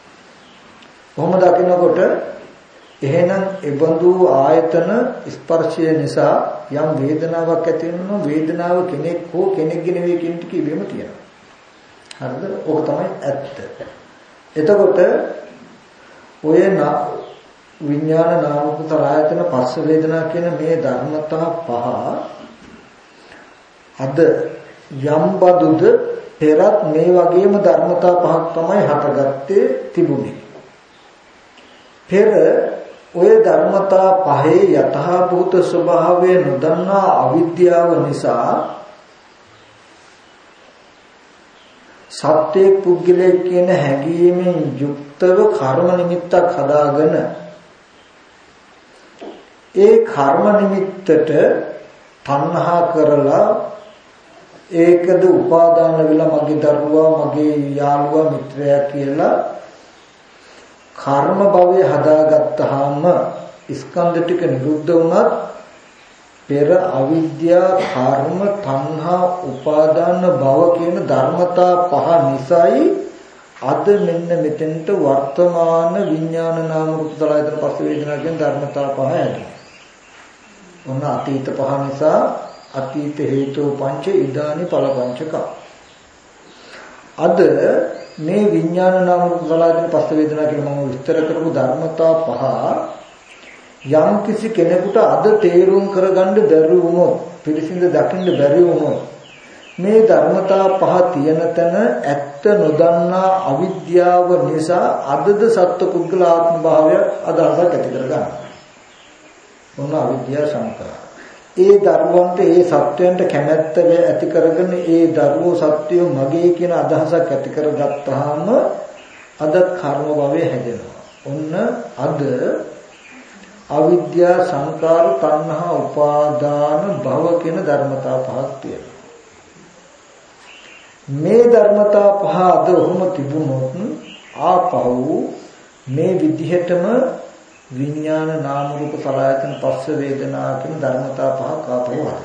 කොහොම දකින්නකොට එහෙනම් ඒබඳු ආයතන ස්පර්ශය නිසා යම් වේදනාවක් ඇති වෙනවා වේදනාව කෙනෙක් හෝ කෙනෙක්ගේ නෙවෙයි කියන ටික ඉබේම තියෙනවා. හරිද? ඕක තමයි ඇත්ත. එතකොට ඔය විඥාන නාම රූප ආයතන පස්ස වේදනා කියන මේ ධර්මතා පහ අද යම් බදුද පෙරත් මේ වගේම ධර්මතා පහක් තමයි හටගත්තේ තිබුණේ. පෙර ඔය ධර්මතා පහේ යථාභූත ස්වභාවය නොදන්නා අවිද්‍යාව නිසා සත්‍ය පුද්ගලයෙක් කියන හැඟීමෙන් යුක්තව කර්ම නිමිත්තක් හදාගෙන ඒ කර්ම නිමිත්තට තණ්හා කරලා ඒකද උපාදාන වෙලා මගේ දරුවා මගේ යාළුවා මිත්‍රයා කියලා කර්ම භවය හදාගත්තාම ස්කන්ධ ටික නිරුද්ධ වුණත් පෙර අවිද්‍යා කර්ම තණ්හා උපාදාන භව කියන ධර්මතා පහ නිසායි අද මෙන්න මෙතෙන්ට වර්තමාන විඥාන නාම රූප සලආයතන පස්ස වේදනා කියන ධර්මතා පහ ඇති. ඔන්න අතීත පහ නිසා අතීත හේතෝ පංච ඉදානි ඵල පංචක. අද මේ විඥාන නාම රූප සලආයතන පස්ස වේදනා කියලා මම විස්තර කරපු ධර්මතා පහ යම් කිසි කෙනෙකුට අද තේරුම් කරගන්න බැරි වුණොත්, පිළිසිඳ දකින්න බැරි වුණොත්, මේ ධර්මතා පහ තියෙන තැන ඇත්ත නොදන්නා අවිද්‍යාව නිසා අදද සත්පුද්ගල ආත්ම භාවය අදහසක් ඇති කරගන්නවා. මොන අවිද්‍යාව සංකාර. ඒ දරුවන්ට ඒ සත්වයන්ට කැමැත්ත ඇති කරගෙන ඒ දරුවෝ සත්වයෝ මගේ කියන අදහසක් ඇති කරගත්තාම අද කර්ම භවය හැදෙනවා. ඔන්න අද අවිද්‍යා සංකාර තණ්හා උපාදාන භව කියන ධර්මතා පහක් තියෙනවා. මේ ධර්මතා පහ අද ඔහොම තිබුණොත් ආපහු මේ විදිහටම විඥාන නාම රූප සලආයතන පස්ස වේදනා කියන ධර්මතා පහක් ආපහු වරයි.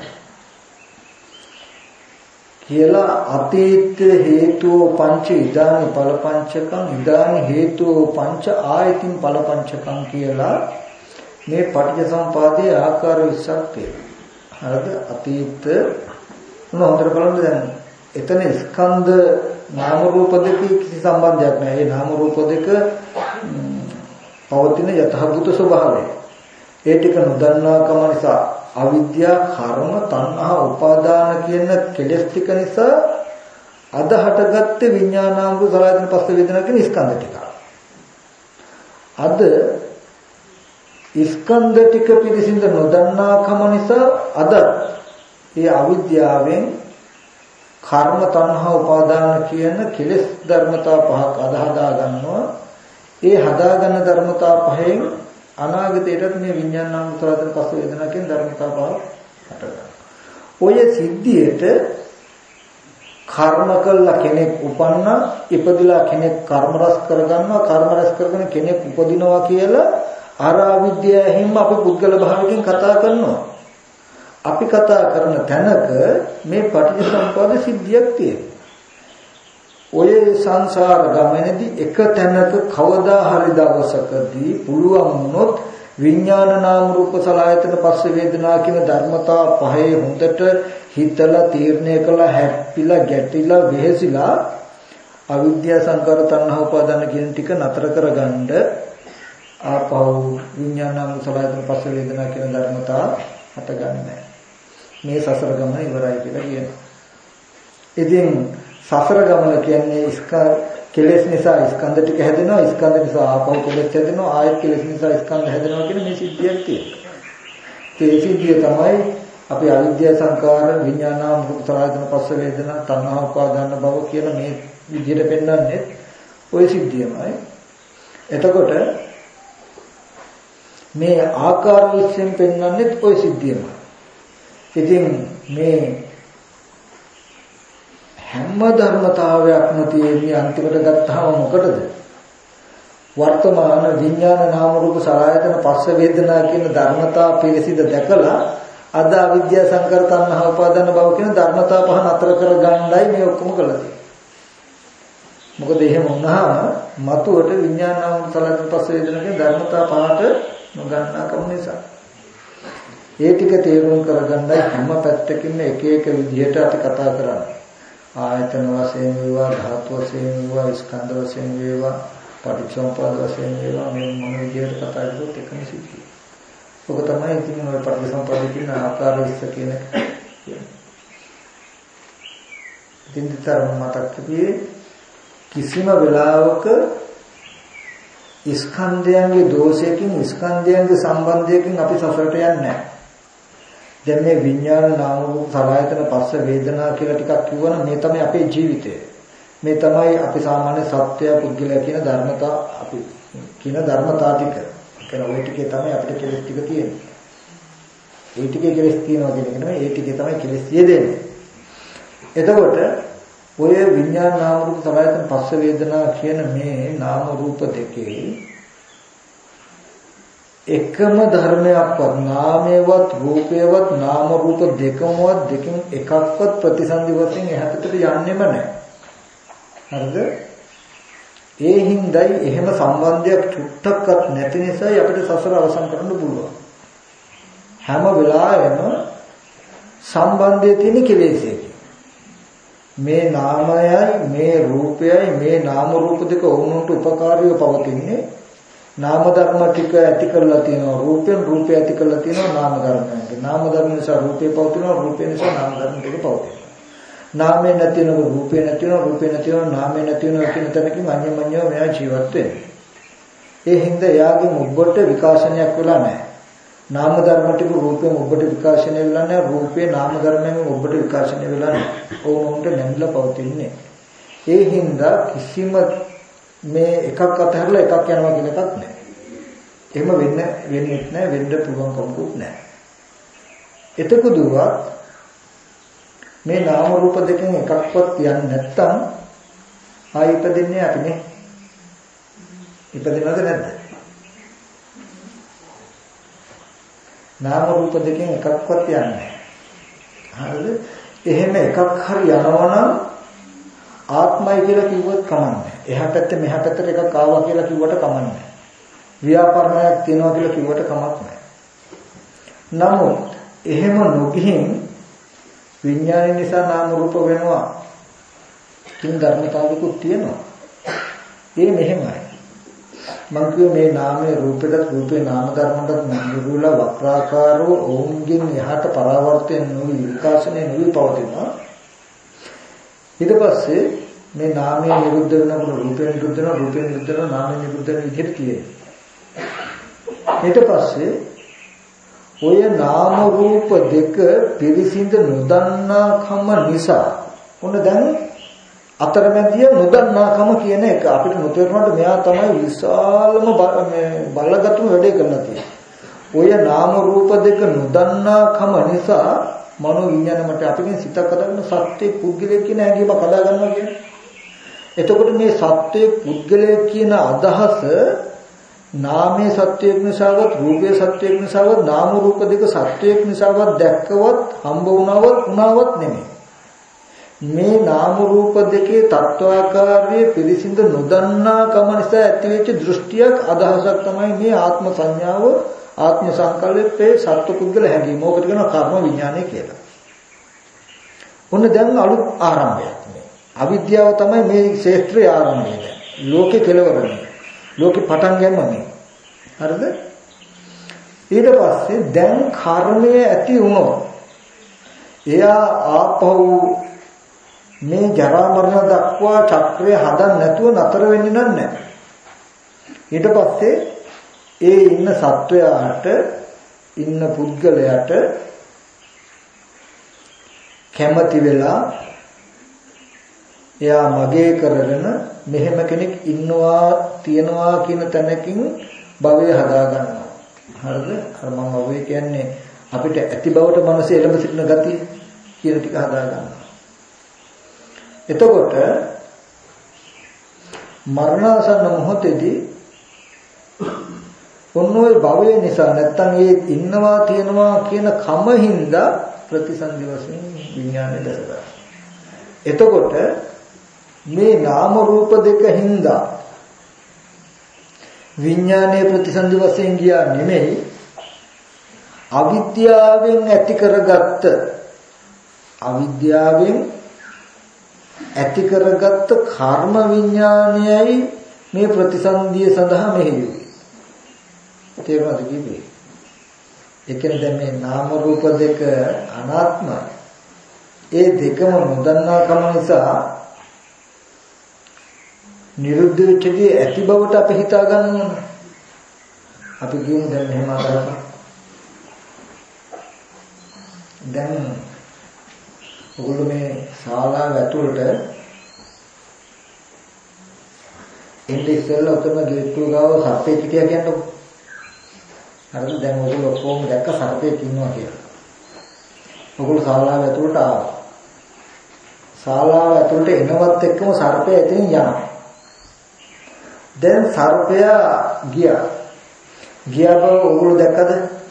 කියලා අතීත හේතුව පංච ඉදානි ඵල පංචකම් ඉදානි හේතුව පංච ආයතින් ඵල පංචකම් කියලා මේ පටිච්චසමුපාදයේ ආකාර 20ක් තියෙනවා. හරිද? අතීත හොඳට බලන්න දැන් එතන ස්කන්ධ නාම රූප දෙක කිසි සම්බන්ධයක් නැහැ. මේ නාම රූප දෙක පවතින යථාභූත ස්වභාවය. ඒ ටික නොදන්නාකම නිසා අවිද්‍යා, කර්ම, තණ්හා, උපාදාන කියන කෙලෙස් ටික නිසා අද හටගත්තේ විඥානාංග සලආයතන පස්ස වේදනා කියන ස්කන්ධ ටික. අද ස්කන්ධ ටික පිළිසිඳ නොදන්නාකම නිසා අද ඒ අවිද්‍යාවෙන් කර්ම, තණ්හා, උපාදාන කියන කෙලෙස් ධර්මතා පහක් හදා ගන්නවා. ඒ හදාගන්න ධර්මතා පහෙන් අනාගතයටත් මේ විඥානාංග සලආයතන පස්ස වේදනා කියන ධර්මතා පහ හටගන්නවා. ඔය සිද්ධියට කර්ම කළා කෙනෙක් උපන්න, ඉපදිලා කෙනෙක් කර්ම රැස් කරගන්නවා, කර්ම රැස් කරගෙන කෙනෙක් උපදිනවා කියලා අර අවිද්‍යාවෙන්ම අපි පුද්ගල භාවයෙන් කතා කරනවා. අපි කතා කරන තැනක මේ පටිච්චසමුප්පාද සිද්ධියක් තියෙනවා. ඔය සංසාර ගමනේදී එක තැනක කවදා හරි දවසකදී පුළුවන් වුණොත් විඥාන නාම රූප සලආයතන පස්ස වේදනා කියන ධර්මතා පහේ හොඳට හිතලා තීරණය කළා, හැප්පිලා, ගැටිලා, වෙහෙසිලා අවිද්‍යා සංකාර තණ්හා උපාදාන කියන ටික නතර කරගන්න ආපහු විඥාන නාම සලආයතන පස්ස වේදනා කියන ධර්මතා හටගන්නේ. මේ සසර ගමන ඉවරයි කියලා කියනවා. ඉතින් සසර ගමන කියන්නේ කෙලෙස් නිසා ස්කන්ධ ටික හැදෙනවා, ස්කන්ධ නිසා ආපහු කෙලෙස් හැදෙනවා, ආයෙත් කෙලෙස් නිසා ස්කන්ධ හැදෙනවා කියන මේ සිද්ධියක් තියෙනවා. ඒ සිද්ධිය තමයි අපි අවිද්‍යා සංකාර විඥානාම රූප සලආයතන පස්ස වේදනා තණ්හා උපාදාන භව කියන මේ විදිහට පෙන්වන්නේ ওই සිද්ධියමයි. එතකොට මේ ආකාර විශ්යෙන් පෙන්වන්නේ ওই සිද්ධියමයි. ඉතින් මේ හැම ධර්මතාවයක්ම තියෙන්නේ අන්තිමට ගත්තාම මොකටද? වර්තමාන විඥාන නාම රූප සලආයතන පස්ස වේදනා කියන ධර්මතා පිළිසිඳ දැකලා අද අවිද්‍යා සංකාර තණ්හා උපාදාන භව කියන ධර්මතා පහ නතර කරගන්නයි මේ ඔක්කොම කළේ. මොකද එහෙම වුණාම මතුවට විඥාන නාම රූප සලආයතන පස්ස වේදනා කියන ධර්මතා පහට නොගන්නාකම නිසා ඒ ටික තේරුම් කරගන්නයි හැම පැත්තකින්ම එක එක විදිහට අපි කතා කරන්නේ. ආයතන වශයෙන් වේවා, ධාතු වශයෙන් වේවා, ස්කන්ධ වශයෙන් වේවා, පටිච්චසමුප්පාද වශයෙන් වේවා, මේ මොන විදිහට කතා කරොත් එකම සිද්ධිය. ඔක තමයි ඉතින් ඔය පටිච්චසමුප්පාද කියන ආකාර 20 කියන එක. ඉතින් විතරම මතක් කළේ කිසිම වෙලාවක ස්කන්ධයන්ගේ දෝෂයකින්, ස්කන්ධයන්ගේ සම්බන්ධයකින් අපි සසරට යන්නේ නැහැ. දැන් මේ විඥාන නාම රූප සලආයතන පස්ස වේදනා කියලා ටිකක් කිව්වනම් මේ තමයි අපේ ජීවිතය. මේ තමයි අපි සාමාන්‍ය සත්‍ය පුද්ගලයා කියන ධර්මතා අපි කියන ධර්මතා ටික. කියන ওই ටිකේ තමයි අපිට කෙලෙස් ටික තියෙන්නේ. ඒ ටිකේ කෙලෙස් තියෙනවා කියන එක නෙමෙයි, ඒ ටිකේ තමයි කෙලෙස් තියෙන්නේ. එතකොට ඔය විඥාන නාම රූප සලආයතන පස්ස වේදනා කියන මේ නාම රූප දෙකේ එකම ධර්මයක්වත් නාමයේවත් රූපයේවත් නාම රූප දෙකමවත් දෙකෙන් එකක්වත් ප්‍රතිසන්දි වශයෙන් එහාට යන්නෙම නැහැ. හරිද? ඒ හින්දායි එහෙම සම්බන්ධයක් චුට්ටක්වත් නැති නිසායි අපිට සසර අවසන් කරන්න පුළුවන්. හැම වෙලාවෙම සම්බන්ධයේ තියෙන කෙලෙසේකි. මේ නාමයයි මේ රූපයයි මේ නාම රූප දෙක වුණුන්ට උපකාරීව පවතින්නේ නාම ධර්ම ටික ඇති කරලා තියෙනවා රූපෙන් රූපය ඇති කරලා තියෙනවා නාම ධර්මයන්ගේ නාම ධර්ම නිසා රූපේ පවතිනවා රූපේ නිසා නාම ධර්ම ටික පවතිනවා නාමේ නැති වෙනකොට රූපේ නැති වෙනවා රූපේ නැති වෙනවා නාමේ නැති වෙනවා කියන තැනකින් අඤ්ඤමඤ්ඤව මෙයා ජීවත් වෙන්නේ ඒ හින්දා යාගේ මුබ්බට විකාශනයක් වෙලා නැහැ නාම ධර්ම ටික රූපයෙන් මුබ්බට විකාශනය වෙලා නැහැ රූපේ නාම ධර්මයෙන් මුබ්බට විකාශනය වෙලා නැහැ ඕනොන්ට නැඹලා පවතින්නේ ඒ හින්දා කිසිම මේ එකක් අතහැරලා එකක් යනවා කියන එකක් නැහැ. එහෙම වෙන්නේ නැහැ වෙන්න පුළුවන් කමකුත් නැහැ. එතකොදුවා මේ නාම රූප දෙකෙන් එකක්වත් යන්නේ නැත්තම් ආයෙ ඉපදෙන්නේ අපිනේ. ඉපදෙනවද නැද්ද? නාම රූප දෙකෙන් එකක්වත් යන්නේ නැහැ. හරිද? එහෙම එකක් හරි යනවනම් ආත්මය කියලා කිව්වොත් කමන්නේ. එහා පැත්තේ මෙහා පැත්තට එකක් ආවා කියලා කිව්වට කමන්නේ. ව්‍යාපාරණයක් තියනවා කියලා කිව්වට කමක් නැහැ. නමුත් එහෙම නොගිහින් විඥානය නිසා නාම රූප වෙනවා. කියන ධර්මතාවකුත් තියෙනවා. ඒ මෙහෙමයි. මම කියුවේ මේ නාමයේ රූපෙට රූපේ නාම ධර්මකට නිරුල වක්‍රාකාරව ඕන්ගෙන් එහාට පරාවර්තයෙන් නොවි විකාශනය නොවි පවතිනවා. ඊට පස්සේ මේ නාමයේ නිරුද්ධ වෙනකොට රූපේ නිරුද්ධ වෙනවා රූපේ නිරුද්ධ වෙනවා නාමයේ නිරුද්ධ වෙන විදිහට තියෙනවා. ඊට පස්සේ ඔය නාම රූප දෙක පිරිසිඳ නොදන්නාකම නිසා ඔන්න දැන් අතරමැදිය නොදන්නාකම කියන එක අපිට නොතේරුණාට මෙයා තමයි විශාලම බලගතුම වැඩේ කරලා තියෙන්නේ. ඔය නාම රූප දෙක නොදන්නාකම නිසා මනෝ විඥාන මත අපිට සිතක් හදන්න සත්‍ය පුද්ගලය කියන හැඟීම කඩා ගන්නවා කියන්නේ. එතකොට මේ සත්‍ය පුද්ගලය කියන අදහස නාමයේ සත්‍යයක් නිසාවත් රූපයේ සත්‍යයක් නිසාවත් නාම රූප දෙක සත්‍යයක් නිසාවත් දැක්කවත් හම්බ වුණාවත් නෙමෙයි. මේ නාම රූප දෙකේ තත්වාකාරයේ පිළිසිඳ නොදන්නාකම නිසා ඇතිවෙච්ච දෘෂ්ටියක් අදහසක් තමයි මේ ආත්ම සංඥාව ආත්ම සංකල්පයේ සත්පුද්ගල හැඟීම. ඕකට කියනවා කර්ම විඥානය කියලා. ඔන්න දැන් අලුත් ආරම්භයක් මේ. අවිද්‍යාව තමයි මේ ක්ෂේත්‍රයේ ආරම්භය. ලෝකේ කෙලවරනේ. ලෝකේ පටන් ගන්නනේ. හරිද? ඊට පස්සේ දැන් කර්මය ඇති වුණොත් එයා ආපහු මේ ජරා මරණ දක්වා චක්‍රය හදන්න නැතුව නතර වෙන්නේ නැහැ. ඊට පස්සේ ඒ ඉන්න සත්වයාට ඉන්න පුද්ගලයාට කැමති වෙලා එයා මගේ කරගෙන මෙහෙම කෙනෙක් ඉන්නවා තියනවා කියන තැනකින් භවය හදා ගන්නවා. හරිද? අර මම ඔය කියන්නේ අපිට ඇති බවට මනසේ එළඹ සිටින ගතිය කියන ටික හදා ගන්නවා. එතකොට මරණාසන්න මොහොතේදී ඔන්නෝයි භවය නිසා නැත්තම් ඒ ඉන්නවා තියනවා කියන කමින්ද ප්‍රතිසන්දි වශයෙන් විඥානය දැසගන්නවා. එතකොට මේ නාම රූප දෙක හින්දා විඥානයේ ප්‍රතිසන්දි වශයෙන් ගියා නෙමෙයි අවිද්‍යාවෙන් ඇති කරගත්ත කර්ම විඥානයයි මේ ප්‍රතිසන්දිය සඳහා මෙහෙයුවේ. තේරුණාද කිව්වේ? ඒ කියන්නේ දැන් මේ නාම රූප දෙක අනාත්මයි. ඒ දෙකම නොදන්නාකම නිසා නිරුද්ධ වෙච්චදී ඇති බවට අපි හිතා ගන්නවා. අපි කියමු දැන් මෙහෙම අදහසක්. දැන් ඔගොල්ලෝ මේ ශාලාව ඇතුළට එන්නේ ඉස්සෙල්ලා උතන ගේට්ටුව ගාව සර්පෙක් හිටියා කියන්නකො. හරිද? දැන් ඔයගොල්ලෝ ඔක්කොම දැක්ක සර්පෙක් ඉන්නවා කියලා. ඔයගොල්ලෝ ශාලාව ඇතුළට ආවා. ශාලාව ඇතුළට එනවත් එක්කම සර්පය එතනින් යනවා. දැන් සර්පයා ගියා බව ඔයගොල්ලෝ දැක්කද?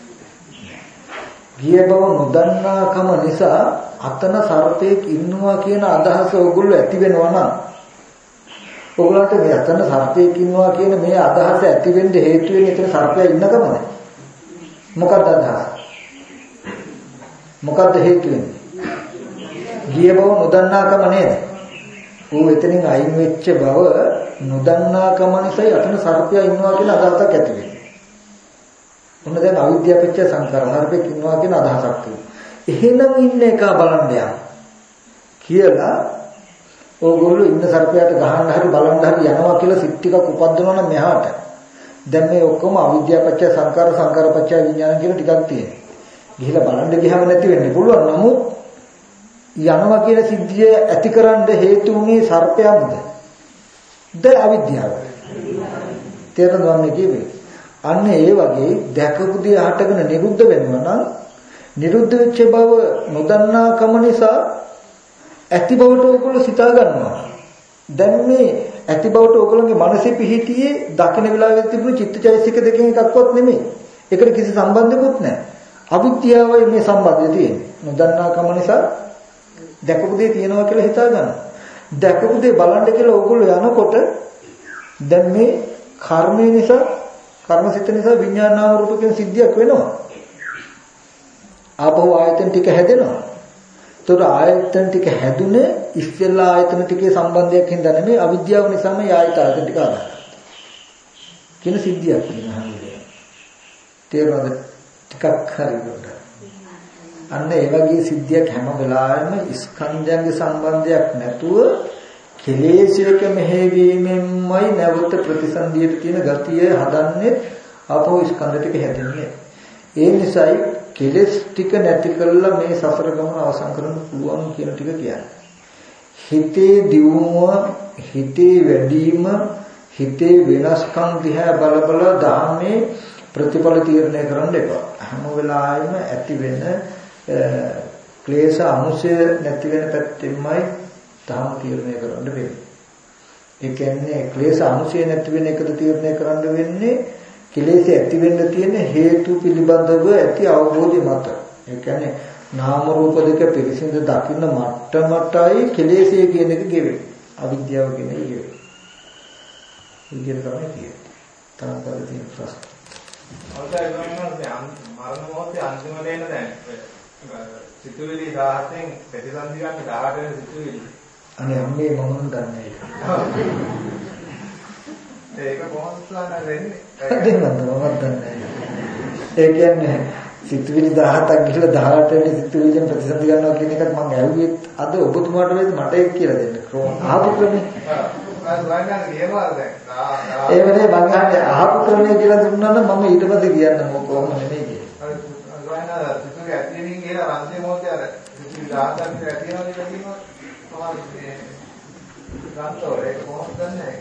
ගිය බව නොදන්නාකම නිසා අතන සර්පෙක් ඉන්නවා කියන අදහස ඔයගොල්ලෝ ඇති වෙනවා නම් ඔයගොල්ලන්ට මේ අතන සර්පෙක් ඉන්නවා කියන මේ අදහස ඇති වෙන්න හේතු වෙන්නේ එතන සර්පයා ඉන්නකමද? මොකක්ද අදහස? මොකද්ද හේතු වෙන්නේ? ගිය බව නොදන්නාකම නේද? ඌ එතනින් අයින් වෙච්ච බව නොදන්නාකම නිසා අතන සර්පයා ඉන්නවා කියන අදහසක් ඇති වෙනවා. මොන දැන් අවිද්‍යාව පිට සංකාර සර්පෙක් ඉන්නවා කියන අදහසක් තියෙනවා. එහෙනම් ඉන්න එක බලන්න යන්න කියලා ඕගොල්ලෝ ඉන්න සර්පයාට ගහන්න හරි බලන්න හරි යනවා කියලා සිත් ටිකක් උපද්දනවා නම් මෙහාට. දැන් මේ ඔක්කොම අවිද්‍යාව පිට සංකාර සංකාර පිට විඥාන කියලා ටිකක් තියෙනවා. ගිහිලා බලන්න ගියාම නැති වෙන්න පුළුවන්. නමුත් යනවා කියන සිද්ධිය ඇතිකරන්න හේතු වුණේ සර්පයාමද? ද අවිද්‍යාව. තේරෙනවද මේ කියන්නේ? අන්න ඒ වගේ දැකපු දේ හටගෙන නිරුද්ධ වෙනවා නම් නිරුද්ධ වෙච්ච බව නොදන්නාකම නිසා ඇති බවට ඕගොල්ලෝ සිතා ගන්නවා. දැන් මේ ඇති බවට ඕගොල්ලෝගේ මනසේ පිහිටියේ දකින වෙලාවෙත් තිබුණු චිත්තචෛතසික දෙකෙන් එකක්වත් නෙමෙයි. ඒකට කිසි සම්බන්ධයක්වත් නැහැ. අවිද්‍යාවයි මේ සම්බන්ධය තියෙන්නේ. නොදන්නාකම නිසා දැකපු දේ තියෙනවා කියලා හිතා ගන්නවා. දැකපු දේ බලන්න කියලා ඕගොල්ලෝ යනකොට දැන් මේ කර්මය නිසා කර්මසිත නිසා විඥානාම රූප කියන සිද්ධියක් වෙනවා. ආපහු ආයතන ටික හැදෙනවා. ඒතර ආයතන ටික හැදුනේ ඉස්සෙල්ලා ආයතන ටිකේ සම්බන්ධයක් හින්දා නෙමෙයි අවිද්‍යාව නිසාම මේ ආයතන ටික ආවා. කියන සිද්ධියක් වෙනවා. තේරුණාද? ටිකක් හරියට. අන්න ඒ වගේ සිද්ධියක් හැම වෙලාවෙම ස්කන්ධයන්ගේ සම්බන්ධයක් නැතුව කෙලෙසයක මෙහෙවීමෙන්මයි නැවත ප්‍රතිසන්දියට තියෙන ගතිය හදන්නේ ආපහු ස්කන්ධ ටික හැදෙන්නේ. ඒ නිසායි කෙලෙස් ටික නැති කරලා මේ සසර ගමන අවසන් කරන්න පුළුවන් කියන ටික කියන්නේ. හිතේ දියුණුව, හිතේ වැඩිම, හිතේ වෙනස්කම් දිහා බල බල ධාමේ ප්‍රතිඵල තීරණය කරන්න එපා. හැම වෙලාවෙම ඇති වෙන ක්ලේශ අනුසය නැති වෙන පැත්තෙන්මයි ධාම තීරණය කරන්න වෙන්නේ. ඒ කියන්නේ ක්ලේශ අනුසය නැති වෙන එකද තීරණය කරන්න වෙන්නේ කෙලෙස් ඇති වෙන්න තියෙන හේතු පිළිබඳව ඇති අවබෝධය මත. ඒ කියන්නේ නාම රූප දෙක පිරිසිදු දකින්න මට්ටමටයි කෙලෙස්ය කියන එක ගෙවෙන්නේ. අවිද්‍යාව කියන එක ගෙවෙන්නේ. විදියට තමයි කියන්නේ. තාමපද තියෙන ප්‍රශ්න. අවසන් වෙනවා මරණ මොහොතේ අන්තිමට එන දැන් සිතුවිලි 17න් ප්‍රතිසන්දි ගන්න 18 වෙන සිතුවිලි. අනේ අම්මේ මම දන්නේ නැහැ. ඒක කොහොමද වෙන්නේ? මම දන්නේ. ඒ කියන්නේ සිතුවිලි 17ක් ගිහලා 18 වෙනි සිතුවිලිෙන් ප්‍රතිසන්දි ගන්නවා කියන එකත් මම ඇහුවේ අද ඔබතුමාට වේද මට ඒක කියලා දෙන්න. ආපු ක්‍රමේ. ඒ වෙලේ මම අහන්නේ ආපු ක්‍රමේ කියලා දුන්නා නම් මම ඊට පස්සේ කියන්න කොහොම නෙමෙයි කියලා. සිතුවිලි ඇතිවෙමින් කියලා රන්දේ මොහොතේ අර සිතුවිලි 17ක් ඇතිවෙනවා කියලා කියනවා. තමයි ගන්නෝ ඒක කොහොමද දන්නේ?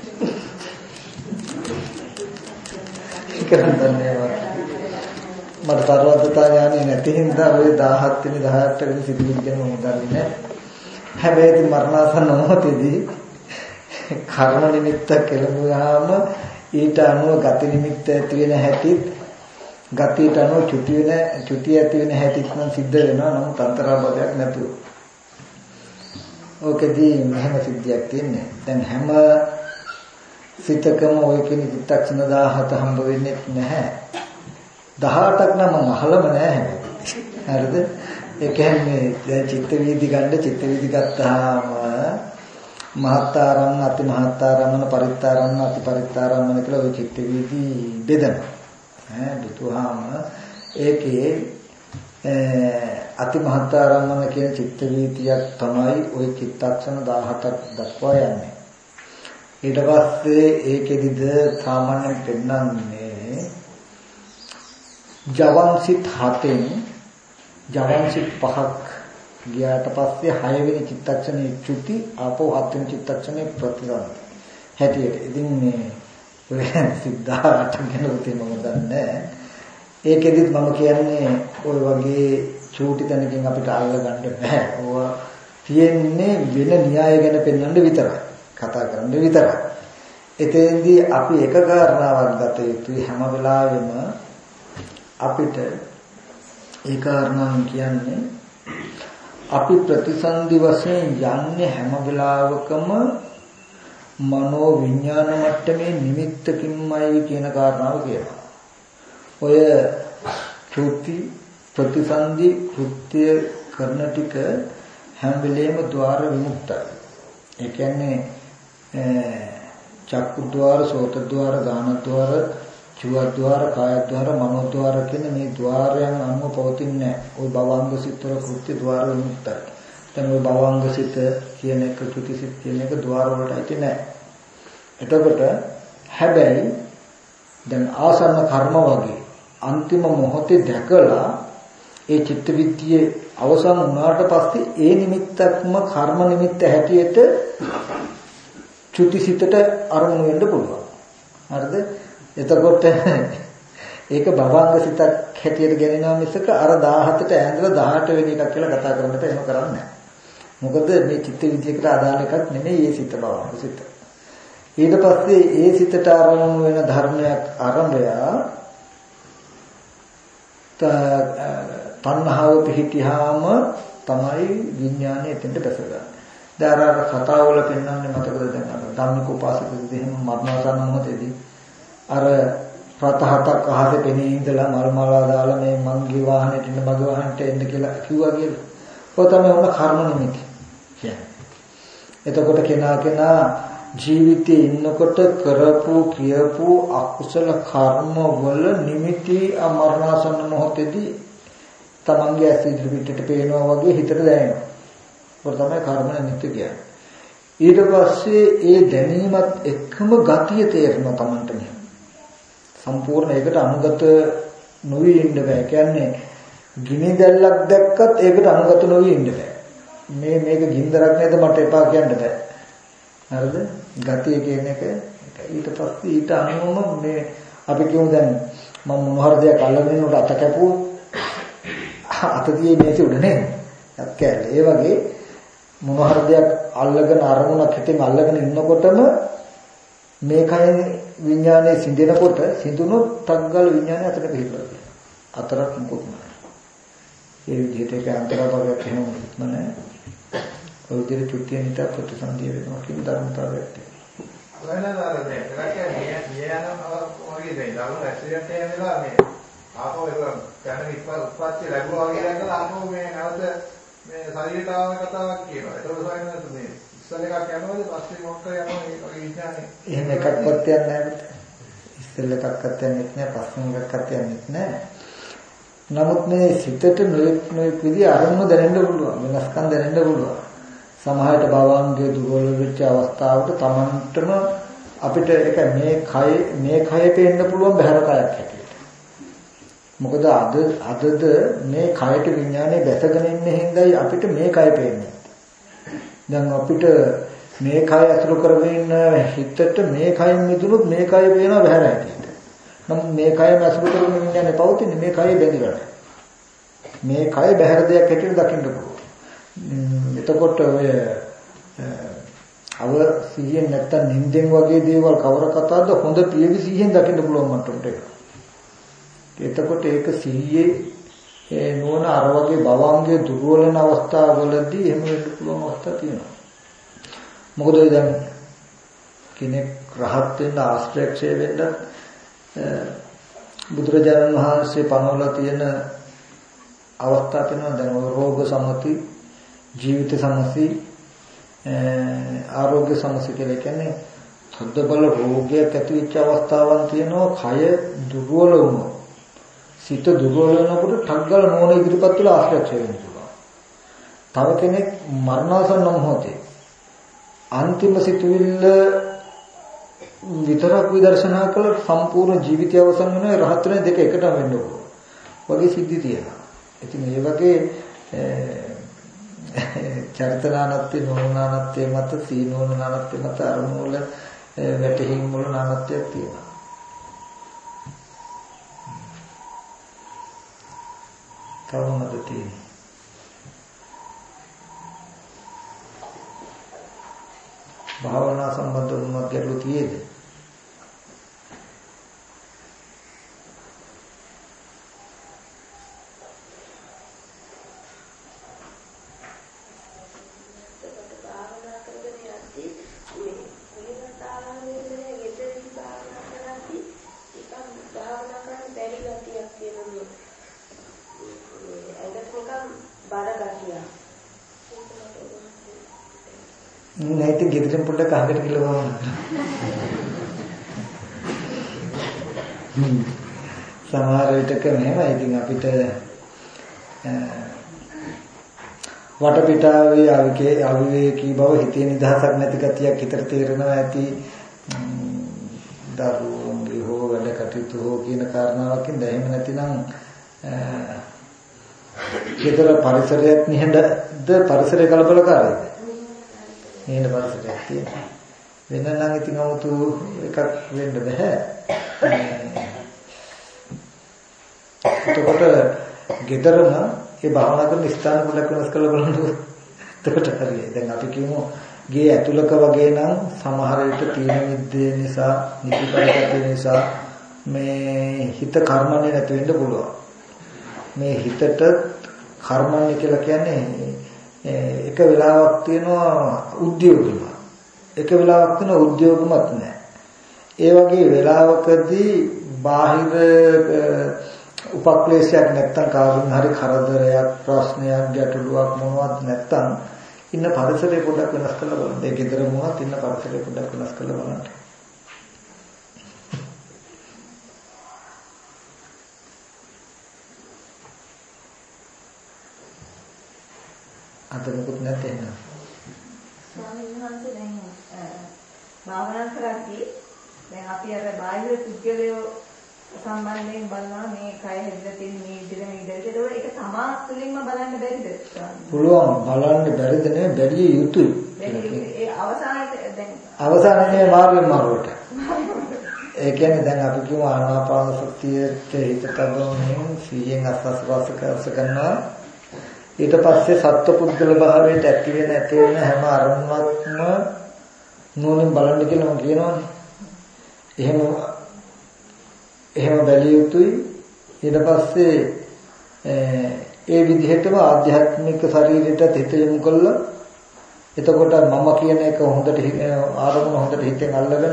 කරන්නේ මට තරවද්දතා ඥානෙ නැති හින්දා ඔය 17 වෙනි 18 වෙනි සිදුවිලි ගැන මම දන්නේ නැහැ. හැබැයි ඉතින් මරණාසන්න මොහොතේදී කර්ම නිමිත්ත කෙලමුවාම ඊට අනුව ගති නිමිත්ත ඇති වෙන හැටිත් ගතියට අනුව චුති ඇති වෙන හැටිත් නම් සිද්ධ වෙනවා. නමුත් අන්තරාබදයක් නැතුව. ඕකදී මෙහෙම සිද්ධියක් තියෙන්නේ. දැන් හැම සිතකම ඔය කියන චිත්තක්ෂණ 17 හම්බ වෙන්නේ නැහැ. 18ක් නම් මම අහලම නැහැ හැබැයි. හරිද? ඒ කියන්නේ දැන් චිත්ත වීදි ගන්න චිත්ත වීදි ගත්තාම මහත්තරම් අති මහත්තරම් පරිත්තරම් අති පරිත්තරම් කියලා ඔය චිත්ත වීදි බෙදනවා. බෙදුවාම ඒකේ අති මහත්තරම් කියන චිත්ත වීදියක් තමයි ඔය චිත්තක්ෂණ 17ක් දක්වා යන්නේ. ඊට පස්සේ ඒකෙදිද සාමාන්‍යයෙන් පෙන්නන්නේ ජවන්සිත 7න් ජවන්සිත 5ක් ගියාට පස්සේ 6 වෙනි චිත්තක්ෂණේ චුති ආපෝ 7 වෙනි චිත්තක්ෂණේ ප්‍රතිසන්දි හැටියට. ඉතින් මේ ඔය සිද්ධාර්ථ ගැන උතේ මම දන්නේ. ඒකෙදිත් මම කියන්නේ ඔය වගේ චූටි තැනකින් අපිට අල්ල ගන්න බෑ. ඕවා තියෙන්නේ වෙන න්‍යාය ගැන පෙන්වන්න විතරයි. කතා කරන්න විතරයි. එතෙන්දී අපි එක කාරණාවක් ගත යුතුයි හැම වෙලාවෙම අපිට ඒ කාරණාව කියන්නේ අපි ප්‍රතිසන්දි වශයෙන් යන්නේ හැම වෙලාවකම මනෝ විඥාන මට්ටමේ නිමිත්තකින්මයි කියන කාරණාව කියනවා. ඔය චුති ප්‍රතිසන්දි කෘත්‍ය කරන ටික හැම වෙලේම ద్వාර විමුක්තයි. ඒ කියන්නේ චක්කු ద్వාර, සෝත ద్వාර, ගාන ద్వාර, චුව ద్వාර, කාය ద్వාර, මනෝ ద్వාර කියන මේ ద్వාරයන් අනුව පවතින්නේ නැහැ. ওই භවංග සිතවල කෘත්‍ය ద్వාර විමුක්තයි. දැන් ওই භවංග සිත කියන එක, ත්‍ුති සිත කියන එක ద్వාර වලට ඇති නැහැ. එතකොට හැබැයි දැන් ආසන්න කර්ම වගේ අන්තිම මොහොතේ දැකලා ඒ චිත්ත විද්‍යාවේ අවසන් වුණාට පස්සේ ඒ නිමිත්තක්ම කර්ම නිමිත්ත හැටියට චුතිසිතට අරමුණු වෙන්න පුළුවන්. හරිද? එතකොට ඒක භවංග සිතක් හැටියට ගෙනෙනවා මිසක අර 17ට ඇඳලා 18 වෙන එකක් කියලා කතා කරන්නට එහෙම කරන්නේ නැහැ. මොකද මේ චිත්ත විද්‍යාවකට අදාළ එකක් නෙමෙයි මේ සිත භවංග සිත. ඊට පස්සේ ඒ සිතට අරමුණු වෙන ධර්මයක් ආරම්භය තණ්හාව පිහිටියාම තමයි විඥානය එතෙන්ට බැසගන්නේ. දැන් අර කතාවල පෙන්වන්නේ මතකද දැන් අර ධම්මික උපාසකෙකුට එහෙම මරණාසන්න මොහොතේදී අර රත හතක් අහසේ පෙනී ඉඳලා මල් මාලා දාලා මේ මංගේ වාහනේට ඉන්න මගේ වාහනේට එන්න කියලා කිව්වා කියලා. ඔය තමයි උන කර්ම නිමිති කියන්නේ. එතකොට කෙනා ජීවිතේ ඉන්නකොට කරපු කියපු අකුසල කර්ම වල නිමිති මරණාසන්න මොහොතේදී තමන්ගේ ඇස් ඉදිරියට පේනවා වගේ හිතට දැනෙනවා. ඒක තමයි කර්ම නිමිති කියන්නේ. ඊට පස්සේ ඒ දැනීමත් එක්කම ගතිය තේරෙනවා තමන්ට නේ. සම්පූර්ණ ඒකට අනුගත නොවි ඉන්න බෑ. කියන්නේ ගිනි දැල්ලක් දැක්කත් ඒකට අනුගත නොවි ඉන්න බෑ. මේක ගින්දරක් නේද මට එපා කියන්න බෑ. හරිද? ගතිය කියන එක ඊට පස්සේ ඊට අනුවම මේ අපි කියමු දැන් මම මොන හරි දෙයක් අල්ලගෙන උඩ අත කැපුවොත් අත තියේ මේක උඩ නේද? අත් කැල්ල. ඒ වගේ මොන හරි දෙයක් අල්ලගෙන අරමුණක් හිතෙන් අල්ලගෙන ඉන්නකොටම මේ කයෙන් විඥානයේ සිඳෙනකොට සිඳුනොත් තග්ගල විඥානය අතට පිළිපදිනවා. අතරක් මොකොත් නැහැ. ඒ විදිහට ඒක අන්තරාභාවයක් එහෙම මොකුත් නැහැ. ඔය විදිහට චුතිය නිත ප්‍රතිසන්දිය වෙනවා කියන ධර්මතාවයක් තියෙනවා. වෙනදාර මේ කරන්නේ වගේ දෙයක්. දරුණු ඇක්සිඩන්ට් එකක් වෙලා මේ ආපහු ඒක දැන ඉස්පත්ති ලැබුවා වගේ දැක්කලා ආපහු මේ නැවත මේ ශරීරයට ආව කතාවක් කියනවා. ඒක තමයි මේ ඉස්සල් එකක් යනවාද පස්සේ මොකක්ද යනවා මේ වගේ විඥානේ. එහෙම එකක්වත් යන්නේ නැහැ. ඉස්සල් එකක්වත් යන්නේ නැහැ, පස්සේ එකක්වත් යන්නේ නැහැ. නමුත් මේ සිතට නොයෙක් විදිහ අරමුණු දැනෙන්න පුළුවන්. වෙනස්කම් දැනෙන්න පුළුවන්. සමහරට භවංගයේ දුර්වල වෙච්ච අවස්ථාවට Tamanටම අපිට ඒක මේ කය පේන්න පුළුවන් බහැර කයක් හැටියට. මොකද අදද මේ කයට විඥානේ බැසගෙන ඉන්නේ හින්දායි අපිට මේ කය පේන්නේ. දැන් අපිට මේ කය අතුරු කරගෙන හිතට මේ කයෙන් මිදුනොත් මේ කය පේනවා බහැර හැටියට. නමුත් මේ කයම අතුරු කරගෙන විඥානේ පවතින්නේ මේ කය බැඳිලා නැහැ. මේ කය බහැර දෙයක් හැටියට දකින්න පුළුවන්. එතකොට ඔය අව සිහියෙන් නැත්තම් නිින්දෙන් වගේ දේවල් කවර කතාවද හොඳ පියවි සිහියෙන් දකින්න පුළුවන් මට්ටමට ඒක. එතකොට ඒක සිහියේ නෝන අර වගේ භවංගයේ දුර්වලන අවස්ථාවවලදී එහෙම වෙන්න පුළුවන් අවස්ථා තියෙනවා. මොකද දැන් කෙනෙක් රහත් වෙන්න ආශ්‍රයක්ෂය වෙන්න බුදුරජාණන් වහන්සේ පනවලා තියෙන අවස්ථා තියෙනවා. දැන් රෝග සමති ජීවිත සමසි ආරෝග්‍ය සමසි කියලා කියන්නේ තද්දබල රෝගයක් ඇති වෙච්ච අවස්ථාවන් තියෙනවා. කය දුර්වල වුණොත් සිත දුර්වල වෙනකොට ටග්ගල නෝන ඉදිරිපත් වෙලා ආශ්‍රය වෙන්න පුළුවන්. තව කෙනෙක් මරණාසන්න මොහොතේ අන්තිම සිතුවිල්ල විතරක් විදර්ශනා කළ සම්පූර්ණ ජීවිතය අවසන් වෙන රහත් වෙන දෙක එකටම වෙන්න පුළුවන්. වගේ සිද්ධි තියෙනවා. ඉතින් මේ වගේ චරිතනානත්ත්‍ය නෝනානත්ත්‍ය මත සීනෝනානත්ත්‍ය මත අරමුණු වල වැටහීම් වල නානත්වයක් තියෙනවා. තවමද තියෙන්නේ. භාවනා සම්බන්ධ වුණත් ගැටලු තියෙද? ඉතින් ගෙදරින් පොඩ්ඩක් අහකට කියලා බලන්න. සමහර විටක මෙහෙම ඉතින් අපිට වටපිටාවේ අවිවේකී බව හිතේ නිදහසක් නැති ගතියක් හිතට තේරෙනවා ඇති. දරුවෝගේ හෝ වැඩ කටයුතු හෝ කියන කාරණාවකින් දැනෙම නැතිනම් ගෙදර පරිසරයක් නිහඬද පරිසරය කලබලකාරීද? නිහඬ පරිසරයක් තියෙනවා. වෙන නම් ඉතින් 아무තු එකක් වෙන්න බෑ. එතකොට ගෙදරම ඒ භාවනා කරන ස්ථාන පොඩක් වෙනස් කරලා බලනකොට එතකොට හරියයි. දැන් අපි කියමු ගේ ඇතුළක වගේ නම් සමහර විට තීන මිද්දේ නිසා, නිතිපරකත නිසා මේ හිත කර්මන්නේ නැති වෙන්න පුළුවන්. මේ හිතට කර්මන්නේ කියලා කියන්නේ එක වෙලාවක් තියෙනවා උද්‍යෝගිම. එක වෙලාවක් තියෙනවා උද්‍යෝගමත් නැහැ. ඒ වගේ වෙලාවකදී බාහිර උපක්ලේශයක් නැත්තම් කාගෙන් හරි කරදරයක් ප්‍රශ්නයක් ගැටලුවක් මොනවත් නැත්තම් ඉන්න පරිසරය පොඩ්ඩක් වෙනස් කරලා බලන්න. ඒ ගෙදර මොනවත් ඉන්න පරිසරය පොඩ්ඩක් වෙනස් කරලා බලන්න. අතනකුත් නැත්නම් නේද? ස්වාමීන් වහන්සේ දැන් භාවනා කරද්දී දැන් අපි අර බාහිර පුද්ගලයෝ සම්බන්ධයෙන් බලනවා මේ කය හැදලා තියෙන මේ විදිහට ඒක තමා තුළින්ම බලන්න බැරිද? පුළුවන් බලන්න බැරිද නේ බැරිය යුතුයි. ඒ අවසානයේ දැන් අවසානයේ මාර්ගයට ඒ කියන්නේ දැන් අපි කියමු ආනාපාන සතියට හිත තබමින් සිහියෙන් අස්වාස් කරනවා. ඊට පස්සේ සත්පුද්ගල භාවයට ඇති වෙන හැම අරමුණක්ම නෝනින් බලන්න කියලා මම කියනවානේ. එහෙම බැලිය යුතුයි. ඊට පස්සේ ඒ විදිහටම ආධ්‍යාත්මික ශරීරයට හිත යොමු කළා. එතකොට මම කියන එක හොඳට ආරමුණ හොඳට හිතෙන් අල්ලගෙන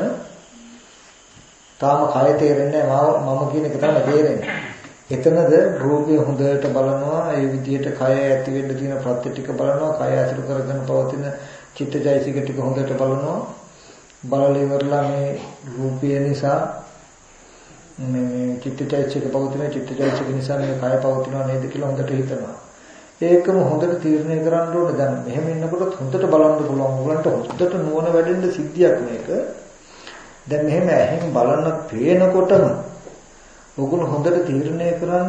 තාම කය තේරෙන්නේ නැහැ මම කියන එක තමයි තේරෙන්නේ. එතනද රූපය හොඳට බලනවා. ඒ විදිහට කය ඇති වෙන්න තියෙන ප්‍රත්‍ය ටික බලනවා. කය ඇතුළු කරගෙන පවතින චිත්තජයසික ටික හොඳට බලනවා. බලලා ඉවරලා මේ රූපය නිසා මේ චිත්තචෛතසික පවතින චිත්තචෛතසික නිසා මේ කය පවතිනවා නේද කියලා හොඳට හිතනවා. ඒකම හොඳට තීරණය කරන්න ඕනේ. දැන් මෙහෙම ඉන්නකොට හොඳට බලන්න පුළුවන්. උගලන්ට හොඳට නුවණ වැඩෙන්න සිද්ධියක් මේක. දැන් මෙහෙම ඇහෙන් බලන පේනකොටම උගල හොඳට තීරණය කරන්න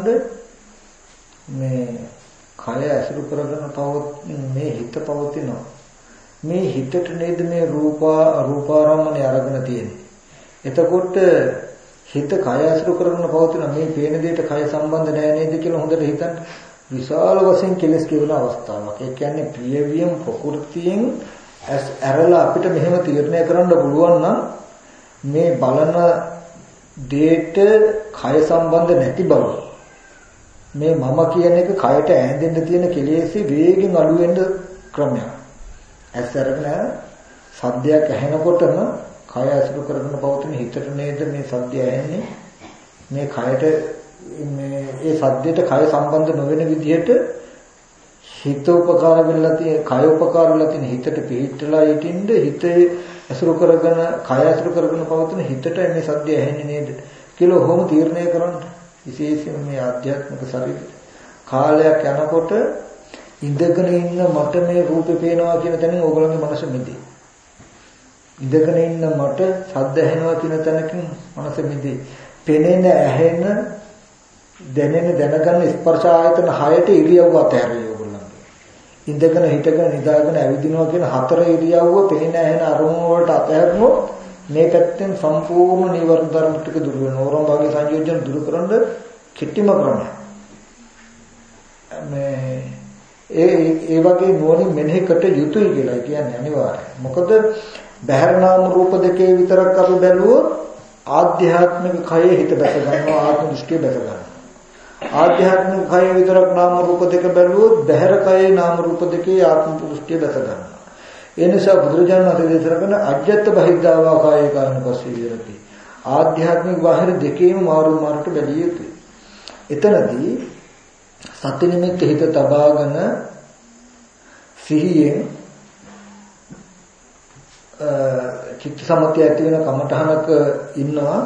මේ කය ඇසුරු කරගෙන මේ හිත පවතිනවා. මේ හිතට නේද මේ රූපාරම්මණය අරගෙන තියෙන්නේ. එතකොට හිත කය ඇසුරු කරගෙන පවතින මේ පේන දෙයට කය සම්බන්ධ නැහැ නේද කියලා හොඳට හිතන්න. විශාල වශයෙන් කෙලස් කියවන අවස්ථාවක්. ඒ කියන්නේ ප්‍රියවියම් ප්‍රകൃතියෙන් ඇරලා අපිට මෙහෙම තීරණය කරන්න පුළුවන් නම් මේ බලන දෙයට කය සම්බන්ධ නැති බව. මේ මම කියන එක කයට ඈඳෙන්න තියෙන කෙලෙසි වේගෙන් අඩු වෙන්න ක්‍රමයක්. ඇස් අරගෙන සද්දයක් ඇහෙනකොටම කය ඇසුරු කරගෙන පවතින හිතට නේද මේ සද්දය ඇහෙන්නේ. මේ කයට ඒ සද්දයට කය සම්බන්ධ නොවන විදිහට හිත උපකාර වෙලා තියෙන කය උපකාර වෙලා තියෙන හිතට පිළිట్లా ඉතින්ද හිතේ ඇසුරු කරගෙන කය ඇසුරු කරගෙන පවතින හිතට මේ සද්දය ඇහෙන්නේ නේද කියලා ඔහොම තීරණය කරන්න. විශේෂයෙන් මේ ආධ්‍යාත්මික ශරීරය කාලයක් යනකොට ඉඳගෙන ඉන්න මට මේ රූපේ පේනවා කියන තැනින් ඕගොල්ලෝගේ මනස මිදේ. ඉඳගෙන ඉන්න මට ශබ්ද ඇහෙනවා කියන තැනකින් මනස මිදේ. පෙනෙන ඇහෙන දැනෙන දැනගන්න ස්පර්ශ ආයතන 6ට ඉරියව්ව අතහැරිය ඕගොල්ලන්ගේ. ඉඳගෙන හිටගෙන නිදාගෙන ඇවිදිනවා කියන 4 ඉරියව්ව පෙනෙන ඇහෙන අරමුණ වලට අතහැරනොත් මේ පැත්තෙන් සම්පූර්ණ නීවරණ ධර්ම ටික දුරු වෙනවා. ඕරම් භාගයේ සංයෝජන දුරු කරන්න කිට්ටිම ක්‍රමය. ඒ වගේ නුවණින් මෙනෙහි කට යුතුයි කියලා කියන්නේ අනිවාර්යයි. මොකද බහැර නාම රූප දෙකේ විතරක් අපි බැලුවොත් ආධ්‍යාත්මික කයේ හිත බැස ගන්නවා, ආත්ම දෘෂ්ටිය බැස ගන්නවා. ආධ්‍යාත්මික කයේ විතරක් නාම රූප දෙක බැලුවොත් බහැර කයේ නාම රූප දෙකේ ආත්ම දෘෂ්ටිය බැස ගන්නවා. ඒ නිසා බුදුරජාණන් වහන්සේ දේශනා කරන අජ්ජත් බහිද්ධාවා කායේ කායන පස්සේ විරති. ආධ්‍යාත්මික බාහිර දෙකේම මාරුට බැලිය යුතුයි. එතනදී සති නිමිත්ත හිත තබාගෙන සිහියෙන් චිත්ත සමතය ඇති වෙන කමඨහනක ඉන්නවා